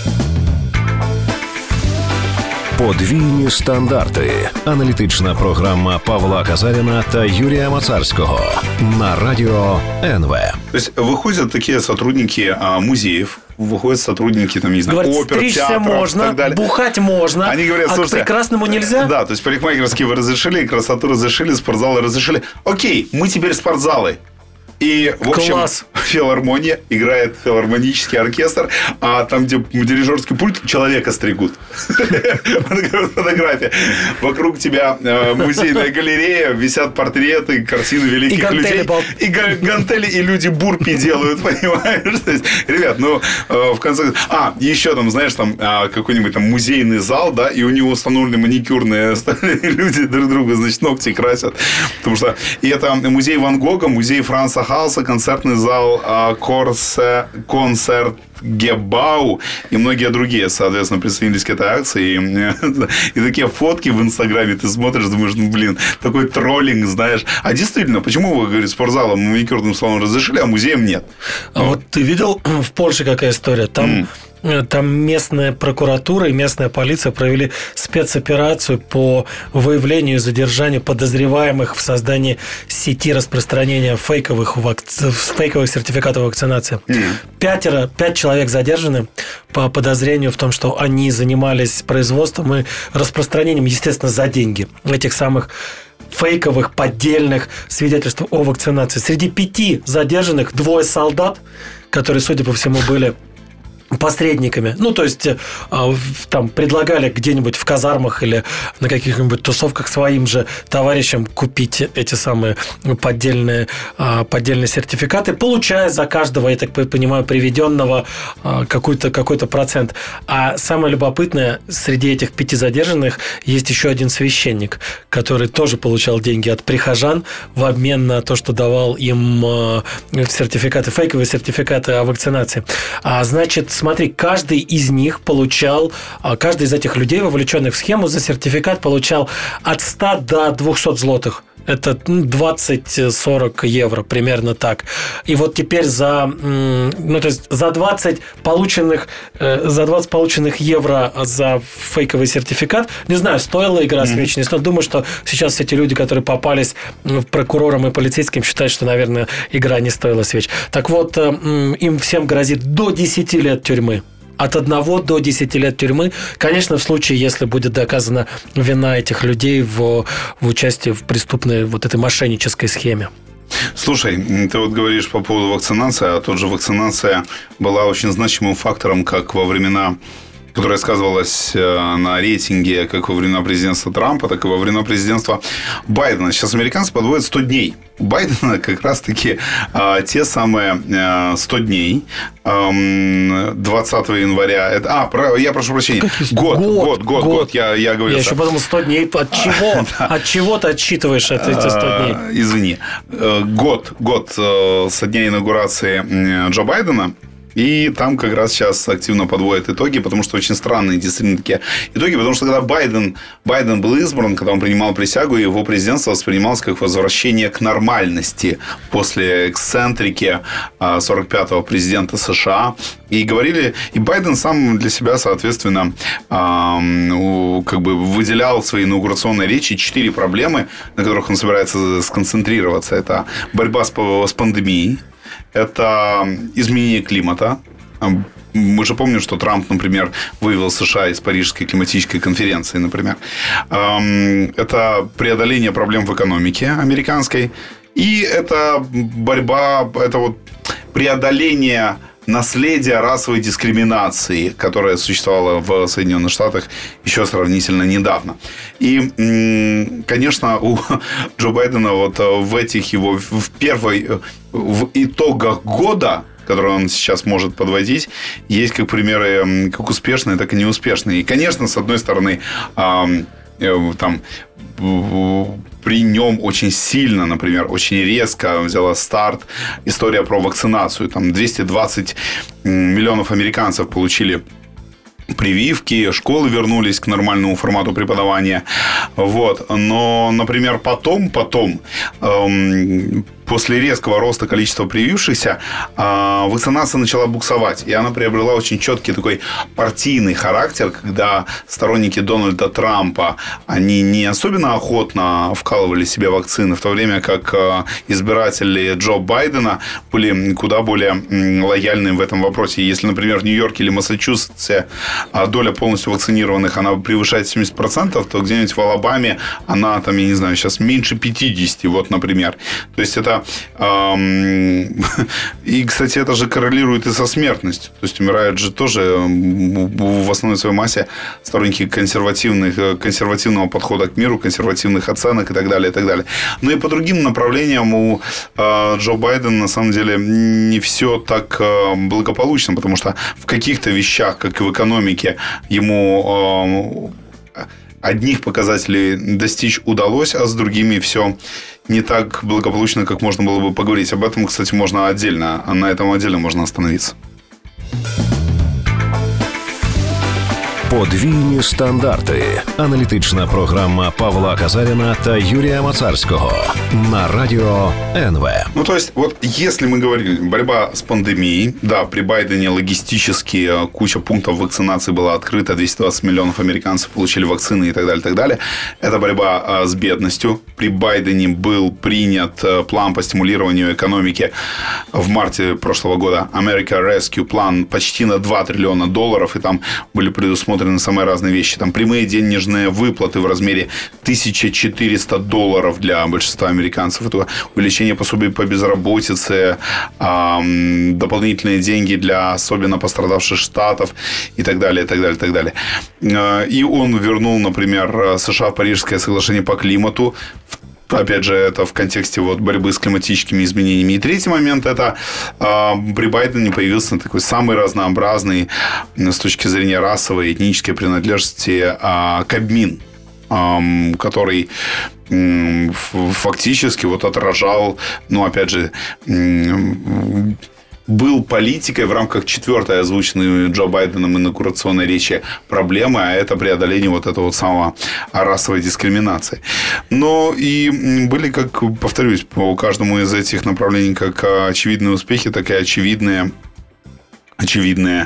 Подвійні стандарти. Аналітична програма Павла Казаріна та Юрія Мацарського на радіо ен ве. То есть выходят такие сотрудники а, музеев, выходят сотрудники, там, не знаю, говорят, опер, стричься театров можно, и так далее. бухать можно, Они говорят, а слушайте, к прекрасному нельзя? Да, то есть парикмахерские вы разрешили, красоту разрешили, спортзалы разрешили. Окей, мы теперь спортзалы. И, в общем, класс. Филармония, играет филармонический оркестр, а там, где дирижерский пульт, человека стригут. Фотография. Вокруг тебя музейная галерея, висят портреты, картины великих людей. И гантели, и люди бурпи делают, понимаешь? Ребят, ну, в конце... А, еще там, знаешь, там какой-нибудь там музейный зал, да, и у него установлены маникюрные люди друг другу, значит, ногти красят. Потому что... И это музей Ван Гога, музей Франца Халса, концертный зал Корсе, концерт Гебау и многие другие, соответственно, присоединились к этой акции. И, и такие фотки в Инстаграме ты смотришь, думаешь, ну, блин, такой троллинг, знаешь. А действительно, почему вы, говорите, спортзалом, маникюрным салоном разрешили, а музеям нет? А вот ты видел в Польше какая история? Там... Mm. Там местная прокуратура и местная полиция провели спецоперацию по выявлению и задержанию подозреваемых в создании сети распространения фейковых, вакци... фейковых сертификатов вакцинации. Mm. Пятеро, пять человек задержаны по подозрению в том, что они занимались производством и распространением, естественно, за деньги этих самых фейковых, поддельных свидетельств о вакцинации. Среди пяти задержанных двое солдат, которые, судя по всему, были посредниками. Ну, то есть, там предлагали где-нибудь в казармах или на каких-нибудь тусовках своим же товарищам купить эти самые поддельные, поддельные сертификаты, получая за каждого, я так понимаю, приведенного какой-то, какой-то процент. А самое любопытное, среди этих пяти задержанных есть еще один священник, который тоже получал деньги от прихожан в обмен на то, что давал им сертификаты, фейковые сертификаты о вакцинации. А значит, смотри, каждый из них получал, каждый из этих людей, вовлеченных в схему, за сертификат получал от ста до двухсот злотых. Это двадцать-сорок евро, примерно так. И вот теперь за, ну, то есть за двадцать полученных, за двадцать полученных евро за фейковый сертификат, не знаю, стоила игра с вечностью, но думаю, что сейчас эти люди, которые попались прокурорам и полицейским, считают, что, наверное, игра не стоила свеч. Так вот, им всем грозит до десяти лет тюрьмы. От одного до десяти лет тюрьмы. Конечно, в случае, если будет доказана вина этих людей в, в участии в преступной вот этой мошеннической схеме. Слушай, ты вот говоришь по поводу вакцинации, а тот же вакцинация была очень значимым фактором, как во времена, которая сказывалась на рейтинге как во времена президентства Трампа, так и во времена президентства Байдена. Сейчас американцы подводят сто дней. У Байдена как раз-таки а, те самые а, сто дней а, двадцатого января. Это, а, про, я прошу прощения. Год, год, год, год, год. Я, я говорю. Я еще подумал, сто дней. От чего? От чего ты отсчитываешь эти сто дней? Извини. Год, год со дня инаугурации Джо Байдена. И там как раз сейчас активно подводят итоги, потому что очень странные действительно такие итоги. Потому что когда Байден, Байден был избран, когда он принимал присягу, его президентство воспринималось как возвращение к нормальности после эксцентрики сорок пятого президента США. И говорили, и Байден сам для себя, соответственно, как бы выделял в своей инаугурационной речи четыре проблемы, на которых он собирается сконцентрироваться. Это борьба с, с пандемией. Это изменение климата. Мы же помним, что Трамп, например, вывел США из Парижской климатической конференции, например. Это преодоление проблем в экономике американской. И это борьба, это вот преодоление наследия расовой дискриминации, которая существовала в Соединенных Штатах еще сравнительно недавно. И, конечно, у Джо Байдена вот в этих его, в первой, в итогах года, которые он сейчас может подводить, есть как примеры как успешные, так и неуспешные. И, конечно, с одной стороны, там при нем очень сильно, например, очень резко взяла старт история про вакцинацию. Там двести двадцать миллионов американцев получили прививки, школы вернулись к нормальному формату преподавания. Вот. Но, например, потом, потом эм, после резкого роста количества привившихся, э, вакцинация начала буксовать. И она приобрела очень четкий такой партийный характер, когда сторонники Дональда Трампа, они не особенно охотно вкалывали себе вакцины, в то время как э, избиратели Джо Байдена были куда более э, лояльны в этом вопросе. Если, например, в Нью-Йорке или Массачусетсе доля полностью вакцинированных, она превышает семьдесят процентов, то где-нибудь в Алабаме она, там, я не знаю, сейчас меньше пятьдесят, вот, например. То есть, это... Эм, и, кстати, это же коррелирует и со смертностью. То есть, умирают же тоже в основной своей массе сторонники консервативных, консервативного подхода к миру, консервативных оценок и так далее, и так далее. Но и по другим направлениям у э, Джо Байдена, на самом деле, не все так э, благополучно, потому что в каких-то вещах, как и в экономике, ему э, одних показателей достичь удалось, а с другими все не так благополучно, как можно было бы поговорить. Об этом, кстати, можно отдельно, на этом отдельно можно остановиться. Подвійні стандарти. Аналітична програма Павла Казаріна та Юрія Мацарського на радио эн вэ. Ну, то есть, вот если мы говорили, борьба с пандемией, да, при Байдене логистически куча пунктов вакцинации была открыта, двести двадцать миллионов американцев получили вакцины и так далее, и так далее. Это борьба с бедностью. При Байдене был принят план по стимулированию экономики в марте прошлого года. America Rescue план почти на два триллиона долларов, и там были предусмотрены на самые разные вещи. Там прямые денежные выплаты в размере тысяча четыреста долларов для большинства американцев. Это увеличение пособий по безработице, дополнительные деньги для особенно пострадавших штатов и так далее, и так далее, и так далее. И он вернул, например, США в Парижское соглашение по климату. Опять же, это в контексте вот борьбы с климатическими изменениями. И третий момент – это э, при Байдене появился такой самый разнообразный с точки зрения расовой и этнической принадлежности э, Кабмин, э, который э, фактически вот отражал, ну, опять же, э, был политикой в рамках четвертой озвученной Джо Байденом инаугурационной речи проблемы, а это преодоление вот этого вот самого расовой дискриминации. Но и были, как, повторюсь, по каждому из этих направлений как очевидные успехи, так и очевидные очевидные,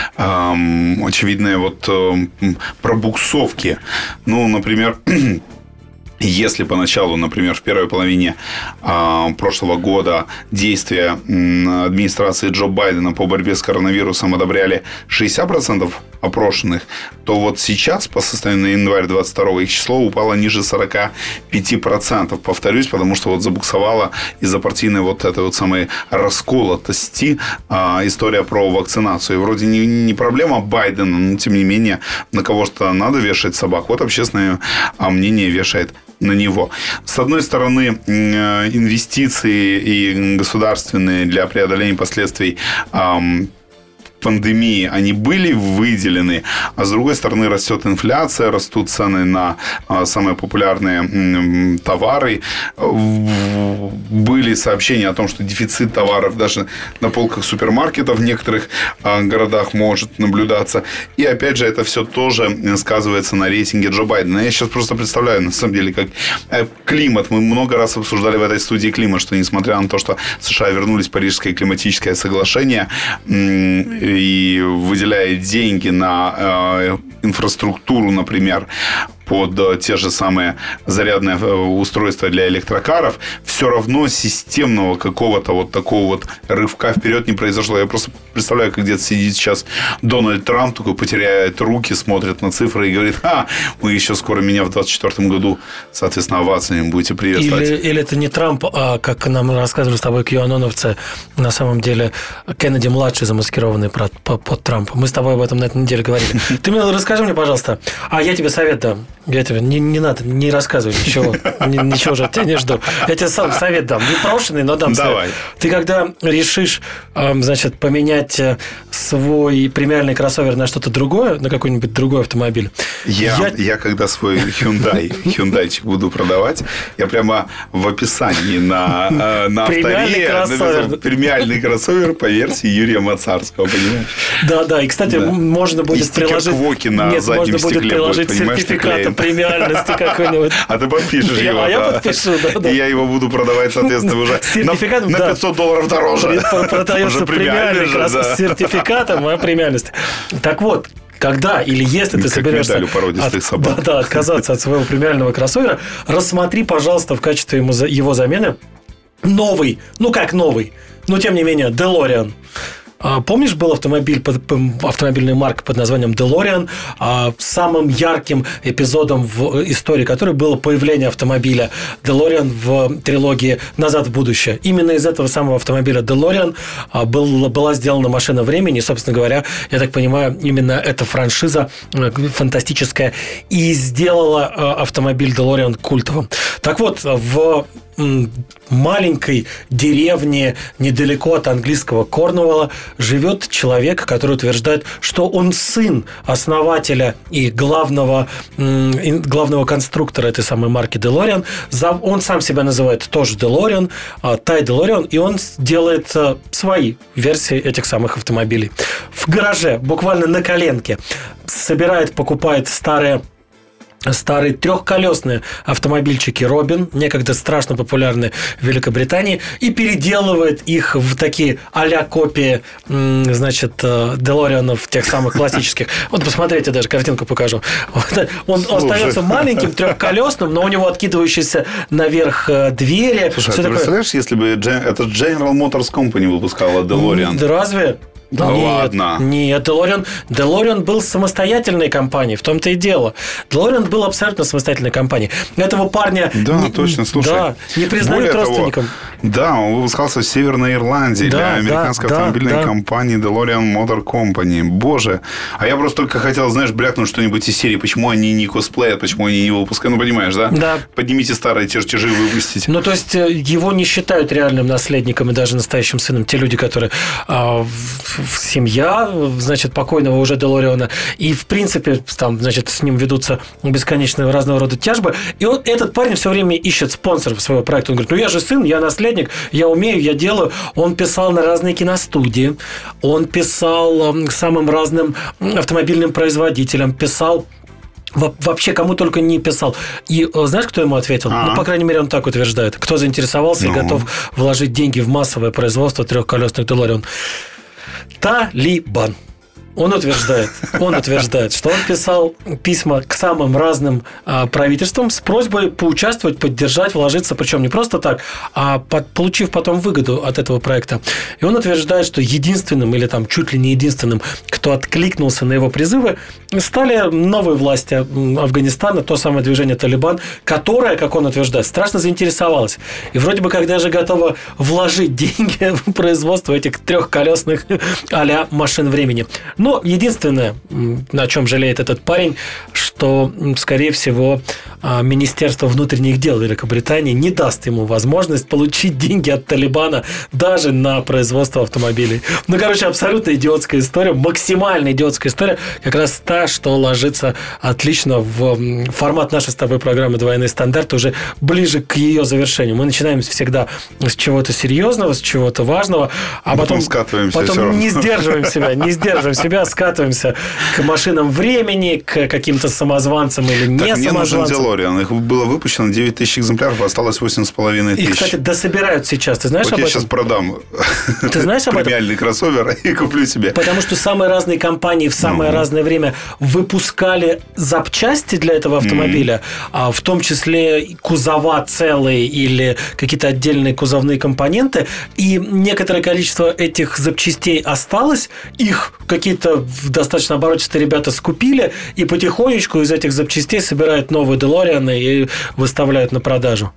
эм, очевидные вот эм, пробуксовки. Ну, например, если поначалу, например, в первой половине э, прошлого года действия э, администрации Джо Байдена по борьбе с коронавирусом одобряли шестьдесят процентов опрошенных, то вот сейчас, по состоянию на январь двадцать второго, их число упало ниже сорок пять процентов. Повторюсь, потому что вот забуксовала из-за партийной вот этой вот самой расколотости э, история про вакцинацию. И вроде не, не проблема Байдена, но тем не менее на кого-то надо вешать собак. Вот общественное мнение вешает на него. С одной стороны, инвестиции и государственные для преодоления последствий эм, пандемии, они были выделены, а с другой стороны растет инфляция, растут цены на самые популярные товары. Были сообщения о том, что дефицит товаров даже на полках супермаркетов в некоторых городах может наблюдаться. И опять же, это все тоже сказывается на рейтинге Джо Байдена. Я сейчас просто представляю, на самом деле, как климат. Мы много раз обсуждали в этой студии климат, что несмотря на то, что США вернулись в Парижское климатическое соглашение и выделяет деньги на э, инфраструктуру, например, под те же самые зарядные устройства для электрокаров, все равно системного какого-то вот такого вот рывка вперед не произошло. Я просто представляю, как где-то сидит сейчас Дональд Трамп, такой потеряет руки, смотрит на цифры и говорит: а, вы еще скоро меня в двадцать четвёртом году, соответственно, овациями будете приветствовать. Или, или это не Трамп, а, как нам рассказывали с тобой кьюаноновцы, на самом деле Кеннеди-младший, замаскированный под, под Трампа. Мы с тобой об этом на этой неделе говорили. Ты мне расскажи мне, пожалуйста, а я тебе совет дам. Я тебе не, не надо, не рассказывай ничего. Ничего же от тебя не жду. Я тебе сам совет дам. Непрошенный, но дам Давай. совет. Ты когда решишь, значит, поменять свой премиальный кроссовер на что-то другое, на какой-нибудь другой автомобиль. Я, я... я когда свой Hyundai, Hyundaiчик буду продавать, я прямо в описании на, на авторе написал премиальный кроссовер по версии Юрия Мацарского, понимаешь? Да, да. И, кстати, да. можно будет приложить... Квоки на Нет, заднем можно будет приложить будет, сертификат о премиальности какой-нибудь. А ты подпишешь его. А я подпишу, да, да. И я его буду продавать, соответственно, уже на пятьсот долларов дороже. Продается премиальный кроссовер с сертификатом о премиальности. Так вот, когда или если ты как соберешься от, да, да, отказаться от своего премиального кроссовера, рассмотри, пожалуйста, в качестве его замены новый, ну как новый, но тем не менее, DeLorean. Помнишь, был автомобиль, автомобильная марка под названием DeLorean, самым ярким эпизодом в истории которой было появление автомобиля DeLorean в трилогии «Назад в будущее». Именно из этого самого автомобиля DeLorean был, была сделана машина времени. И, собственно говоря, я так понимаю, именно эта франшиза фантастическая и сделала автомобиль DeLorean культовым. Так вот, в маленькой деревне недалеко от английского Корнуолла живет человек, который утверждает, что он сын основателя и главного, главного конструктора этой самой марки DeLorean. Он сам себя называет тоже DeLorean, Ty DeLorean, и он делает свои версии этих самых автомобилей. В гараже, буквально на коленке, собирает, покупает старые Старые трехколесные автомобильчики Робин, некогда страшно популярные в Великобритании, и переделывает их в такие а-ля копии, значит, Делорианов, тех самых классических. Вот посмотрите, даже картинку покажу. Он Слушай. остается маленьким, трехколесным, но у него откидывающиеся наверх двери. Слушай, а ты представляешь, если бы этот General Motors Company выпускала DeLorean? Разве? Да нет, ладно. Нет, DeLorean, DeLorean был самостоятельной компанией, в том-то и дело. DeLorean был абсолютно самостоятельной компанией. Этого парня да, не, точно, слушай, да, не признают родственником. Того, да, он выпускался в Северной Ирландии да, для американской да, автомобильной да, компании DeLorean Motor Company. Боже. А я просто только хотел, знаешь, блякнуть что-нибудь из серии, почему они не косплеят, почему они не выпускают. Ну, понимаешь, да? Да. Поднимите старые чертежи и выпустите. Ну, то есть, его не считают реальным наследником и даже настоящим сыном. Те люди, которые... семья, значит, покойного уже Делориана, и, в принципе, там, значит, с ним ведутся бесконечные разного рода тяжбы, и он, этот парень все время ищет спонсоров своего проекта. Он говорит, ну, я же сын, я наследник, я умею, я делаю. Он писал на разные киностудии, он писал самым разным автомобильным производителям, писал вообще кому только не писал. И знаешь, кто ему ответил? А-а-а. Ну, по крайней мере, он так утверждает. Кто заинтересовался ну. и готов вложить деньги в массовое производство трехколесных Делориан? Талибан. Он утверждает, он утверждает, что он писал письма к самым разным а, правительствам с просьбой поучаствовать, поддержать, вложиться, причем не просто так, а под, получив потом выгоду от этого проекта. И он утверждает, что единственным или там чуть ли не единственным, кто откликнулся на его призывы, стали новые власти Афганистана, то самое движение Талибан, которое, как он утверждает, страшно заинтересовалось. И вроде бы как даже готово вложить деньги в производство этих трехколесных а-ля машин времени. Но единственное, на чем жалеет этот парень, что, скорее всего, Министерство внутренних дел Великобритании не даст ему возможность получить деньги от Талибана даже на производство автомобилей. Ну, короче, абсолютно идиотская история, максимально идиотская история, как раз та, что ложится отлично в формат нашей с тобой программы «Двойные стандарты», уже ближе к ее завершению. Мы начинаем всегда с чего-то серьезного, с чего-то важного, а потом, потом скатываемся, потом не сдерживаем себя, не сдерживаем себя, скатываемся к машинам времени, к каким-то самозванцам или не так, самозванцам. Мне нужен DeLorean. Их было выпущено девять тысяч экземпляров, осталось восемь с половиной тысяч. И, кстати, дособирают сейчас. Ты знаешь вот об я этом? сейчас продам Ты знаешь об этом? премиальный кроссовер и куплю себе. Потому что самые разные компании в самое ну. разное время выпускали запчасти для этого автомобиля, mm-hmm. в том числе кузова целые или какие-то отдельные кузовные компоненты. И некоторое количество этих запчастей осталось. Их какие-то достаточно оборотистые ребята скупили и потихонечку из этих запчастей собирают новые Делорианы и выставляют на продажу.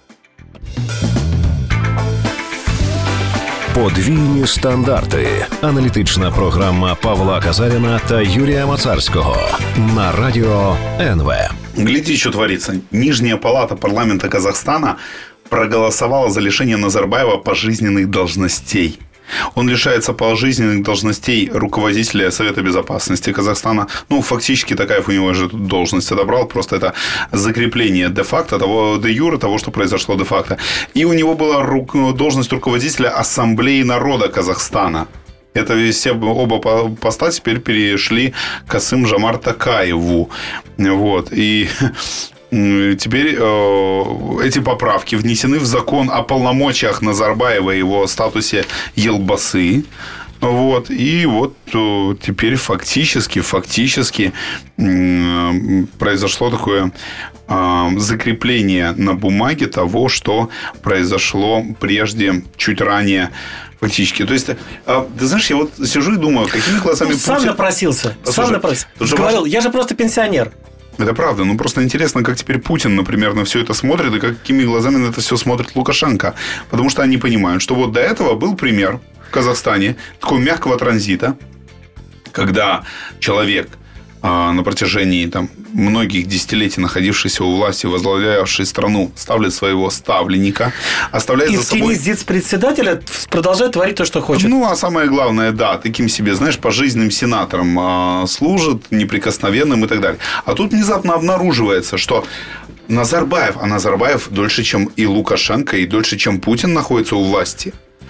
Подвійні стандарти. Аналітична програма Павла Казаріна та Юрія Мацарського на радіо ен ве. Гляди, что творится. Нижняя палата парламента Казахстана проголосовала за лишение Назарбаева пожизненных должностей. Он лишается пожизненных должностей руководителя Совета Безопасности Казахстана. Ну, фактически такая у него же должность отобрал. Просто это закрепление де-факто, того, де-юре, того, что произошло де-факто. И у него была ру- должность руководителя Ассамблеи народа Казахстана. Это все оба поста теперь перешли к Касым-Жомарт Токаеву. Вот. И теперь э, эти поправки внесены в закон о полномочиях Назарбаева и его статусе елбасы. Вот. И вот э, теперь фактически, фактически э, произошло такое э, закрепление на бумаге того, что произошло прежде, чуть ранее. Фактически. То есть, ты знаешь, я вот сижу и думаю, какими глазами ну, сам Путин... напросился. Послушай, сам напросился. Говорил, важно... я же просто пенсионер. Это правда. Ну, просто интересно, как теперь Путин, например, на все это смотрит, и какими глазами на это все смотрит Лукашенко. Потому что они понимают, что вот до этого был пример в Казахстане такого мягкого транзита, когда человек на протяжении там, многих десятилетий находившийся у власти, возглавлявший страну, ставит своего ставленника, оставляет и за собой... И в тени зиц-председателя продолжает творить то, что хочет. Ну, а самое главное, да, таким себе, знаешь, пожизненным сенатором а, служит, неприкосновенным и так далее. А тут внезапно обнаруживается, что Назарбаев, а Назарбаев дольше, чем и Лукашенко, и дольше, чем Путин находится у власти.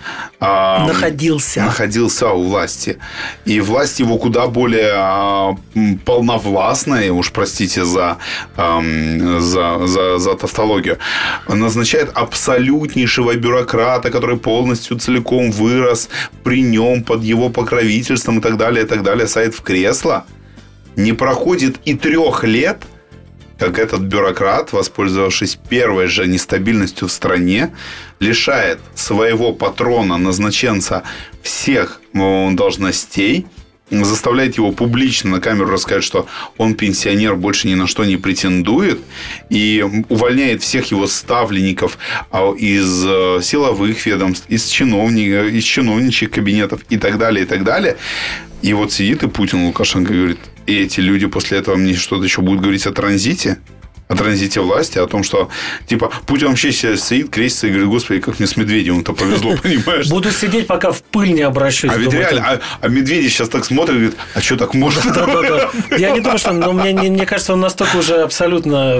А, находился. Находился у власти. И власть его куда более а, полновластная, уж простите за, а, за, за, за тавтологию, назначает абсолютнейшего бюрократа, который полностью целиком вырос при нем, под его покровительством и так далее, и так далее, садит в кресло. Не проходит и трех лет, как этот бюрократ, воспользовавшись первой же нестабильностью в стране, лишает своего патрона, назначенца всех должностей, заставляет его публично на камеру рассказать, что он пенсионер, больше ни на что не претендует, и увольняет всех его ставленников из силовых ведомств, из чиновников, из чиновничьих кабинетов и так далее, и так далее. И вот сидит и Путин, Лукашенко говорит, и эти люди после этого мне что-то еще будут говорить о транзите, о транзите власти, о том, что, типа, Путин вообще сидит, крестится и говорит, господи, как мне с Медведевым-то повезло, понимаешь? Буду сидеть, пока в пыль не обращусь. А ведь реально, а, а Медведев сейчас так смотрит и говорит, а что так можно? Да-да-да. Я не думаю, что... Но мне, мне кажется, он настолько уже абсолютно...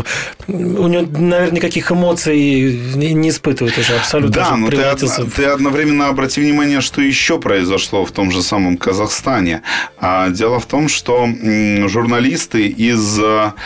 У него, наверное, никаких эмоций не испытывает уже абсолютно. Да, но ты, ты одновременно обрати внимание, что еще произошло в том же самом Казахстане. Дело в том, что журналисты из...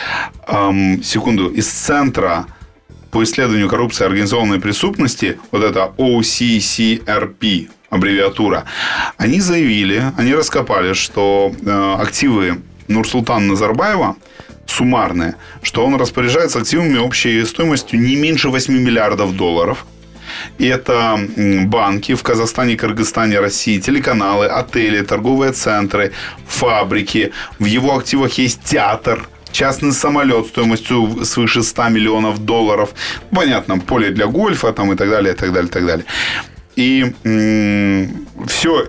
секунду, из Центра по исследованию коррупции и организованной преступности, вот это о си си эр пи аббревиатура, они заявили, они раскопали, что активы Нурсултана Назарбаева суммарные, что он распоряжается активами общей стоимостью не меньше восемь миллиардов долларов. И это банки в Казахстане, Кыргызстане, России, телеканалы, отели, торговые центры, фабрики. В его активах есть театр, частный самолет стоимостью свыше ста миллионов долларов. Понятно, поле для гольфа там, и так далее, и так далее, и так далее. И м- все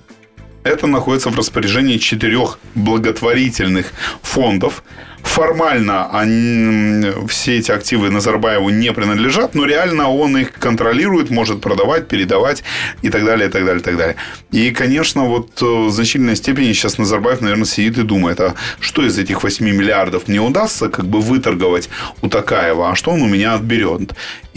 это находится в распоряжении четырех благотворительных фондов. Формально они, все эти активы Назарбаеву не принадлежат, но реально он их контролирует, может продавать, передавать и так далее, и так далее, и так далее. И, конечно, вот в значительной степени сейчас Назарбаев, наверное, сидит и думает, а что из этих восьми миллиардов мне удастся как бы выторговать у Токаева, а что он у меня отберет.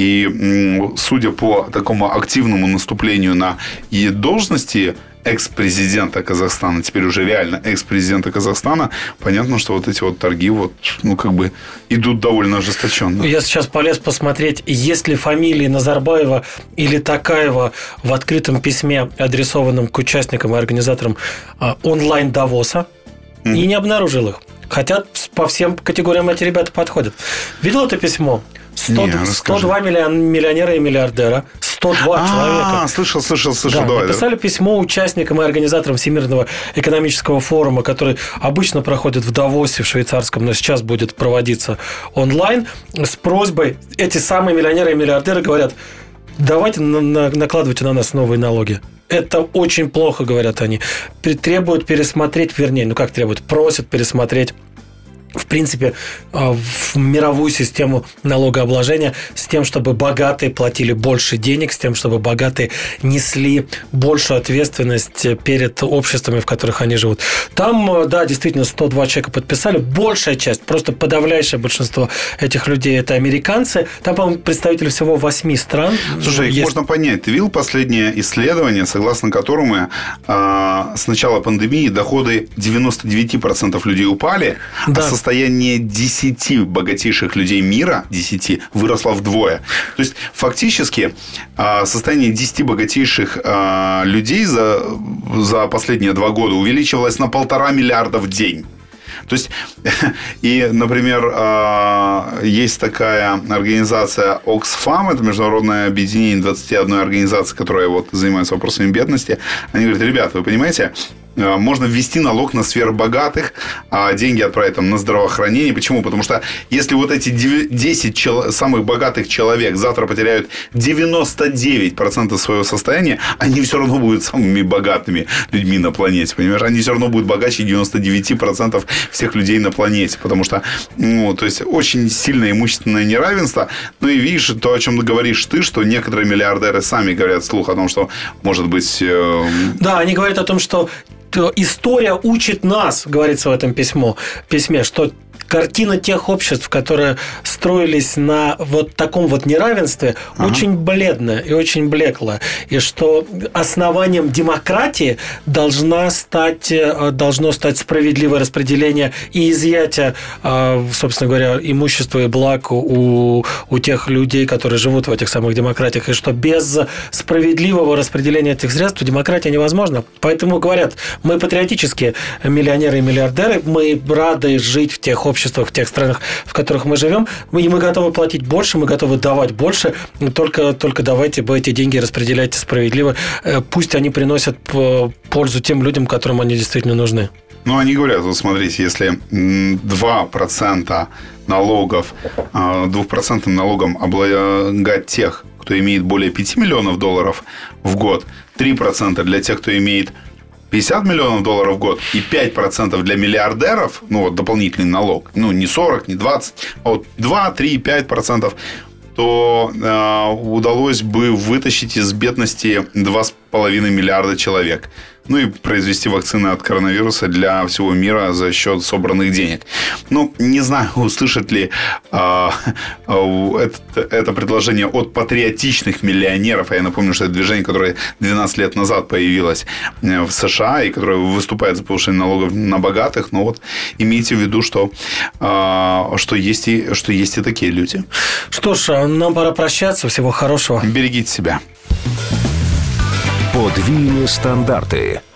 И, судя по такому активному наступлению на должности экс-президента Казахстана, теперь уже реально экс-президента Казахстана, понятно, что вот эти вот торги вот, ну, как бы идут довольно ожесточенно. Я сейчас полез посмотреть, есть ли фамилии Назарбаева или Токаева в открытом письме, адресованном к участникам и организаторам онлайн-Давоса, mm. и не обнаружил их. Хотя по всем категориям эти ребята подходят. Видел это письмо? сто, не, сто два миллионера и миллиардера, сто два а, человека. А, слышал, слышал, слышал. Да, давай, написали да. письмо участникам и организаторам Всемирного экономического форума, который обычно проходит в Давосе, в швейцарском, но сейчас будет проводиться онлайн, с просьбой. Эти самые миллионеры и миллиардеры говорят, давайте накладывайте на нас новые налоги. Это очень плохо, говорят они. Требуют пересмотреть, вернее, ну как требуют, просят пересмотреть в принципе, в мировую систему налогообложения с тем, чтобы богатые платили больше денег, с тем, чтобы богатые несли большую ответственность перед обществами, в которых они живут. Там, да, действительно, сто два человека подписали. Большая часть, просто подавляющее большинство этих людей – это американцы. Там, по-моему, представители всего восьми стран. Слушай, их есть... можно понять. Ты видел последнее исследование, согласно которому э, с начала пандемии доходы девяносто девять процентов людей упали, да. а состояние десяти богатейших людей мира, десяти, выросло вдвое. То есть, фактически, состояние десяти богатейших людей за, за последние два года увеличивалось на полтора миллиарда в день. То есть, и, например, есть такая организация Oxfam, это международное объединение двадцати одной организаций, которая вот занимается вопросами бедности. Они говорят: ребята, вы понимаете, можно ввести налог на сверхбогатых, а деньги отправить там на здравоохранение. Почему? Потому что если вот эти десять чел- самых богатых человек завтра потеряют девяносто девять процентов своего состояния, они все равно будут самыми богатыми людьми на планете. Понимаешь? Они все равно будут богаче девяносто девять процентов всех людей на планете. Потому что, ну, то есть, очень сильное имущественное неравенство. Ну, и видишь, то, о чем говоришь ты, что некоторые миллиардеры сами говорят вслух о том, что, может быть... Э... Да, они говорят о том, что история учит нас, говорится в этом письмо, письме, что картина тех обществ, которые строились на вот таком вот неравенстве, ага. очень бледная и очень блеклая. И что основанием демократии должна стать, должно стать справедливое распределение и изъятие, собственно говоря, имущества и благ у, у тех людей, которые живут в этих самых демократиях. И что без справедливого распределения этих средств демократия невозможна. Поэтому говорят, мы патриотические миллионеры и миллиардеры, мы рады жить в тех обществах, в тех странах, в которых мы живем, и мы готовы платить больше, мы готовы давать больше, только, только давайте бы эти деньги распределяйте справедливо, пусть они приносят пользу тем людям, которым они действительно нужны. Ну, они говорят, вот смотрите, если два процента налогов, двухпроцентным налогом облагать тех, кто имеет более пяти миллионов долларов в год, три процента для тех, кто имеет пятьдесят миллионов долларов в год и пять процентов для миллиардеров, ну, вот дополнительный налог, ну, не сорок, не двадцать, а вот два, три, пять процентов, то э, удалось бы вытащить из бедности два с половиной миллиарда человек. Ну, и произвести вакцины от коронавируса для всего мира за счет собранных денег. Ну, не знаю, услышат ли э, э, это, это предложение от патриотичных миллионеров. А я напомню, что это движение, которое двенадцать лет назад появилось в США и которое выступает за повышение налогов на богатых. Но вот имейте в виду, что, э, что, есть и, что есть и такие люди. Что ж, нам пора прощаться. Всего хорошего. Берегите себя. Подвійні стандарти.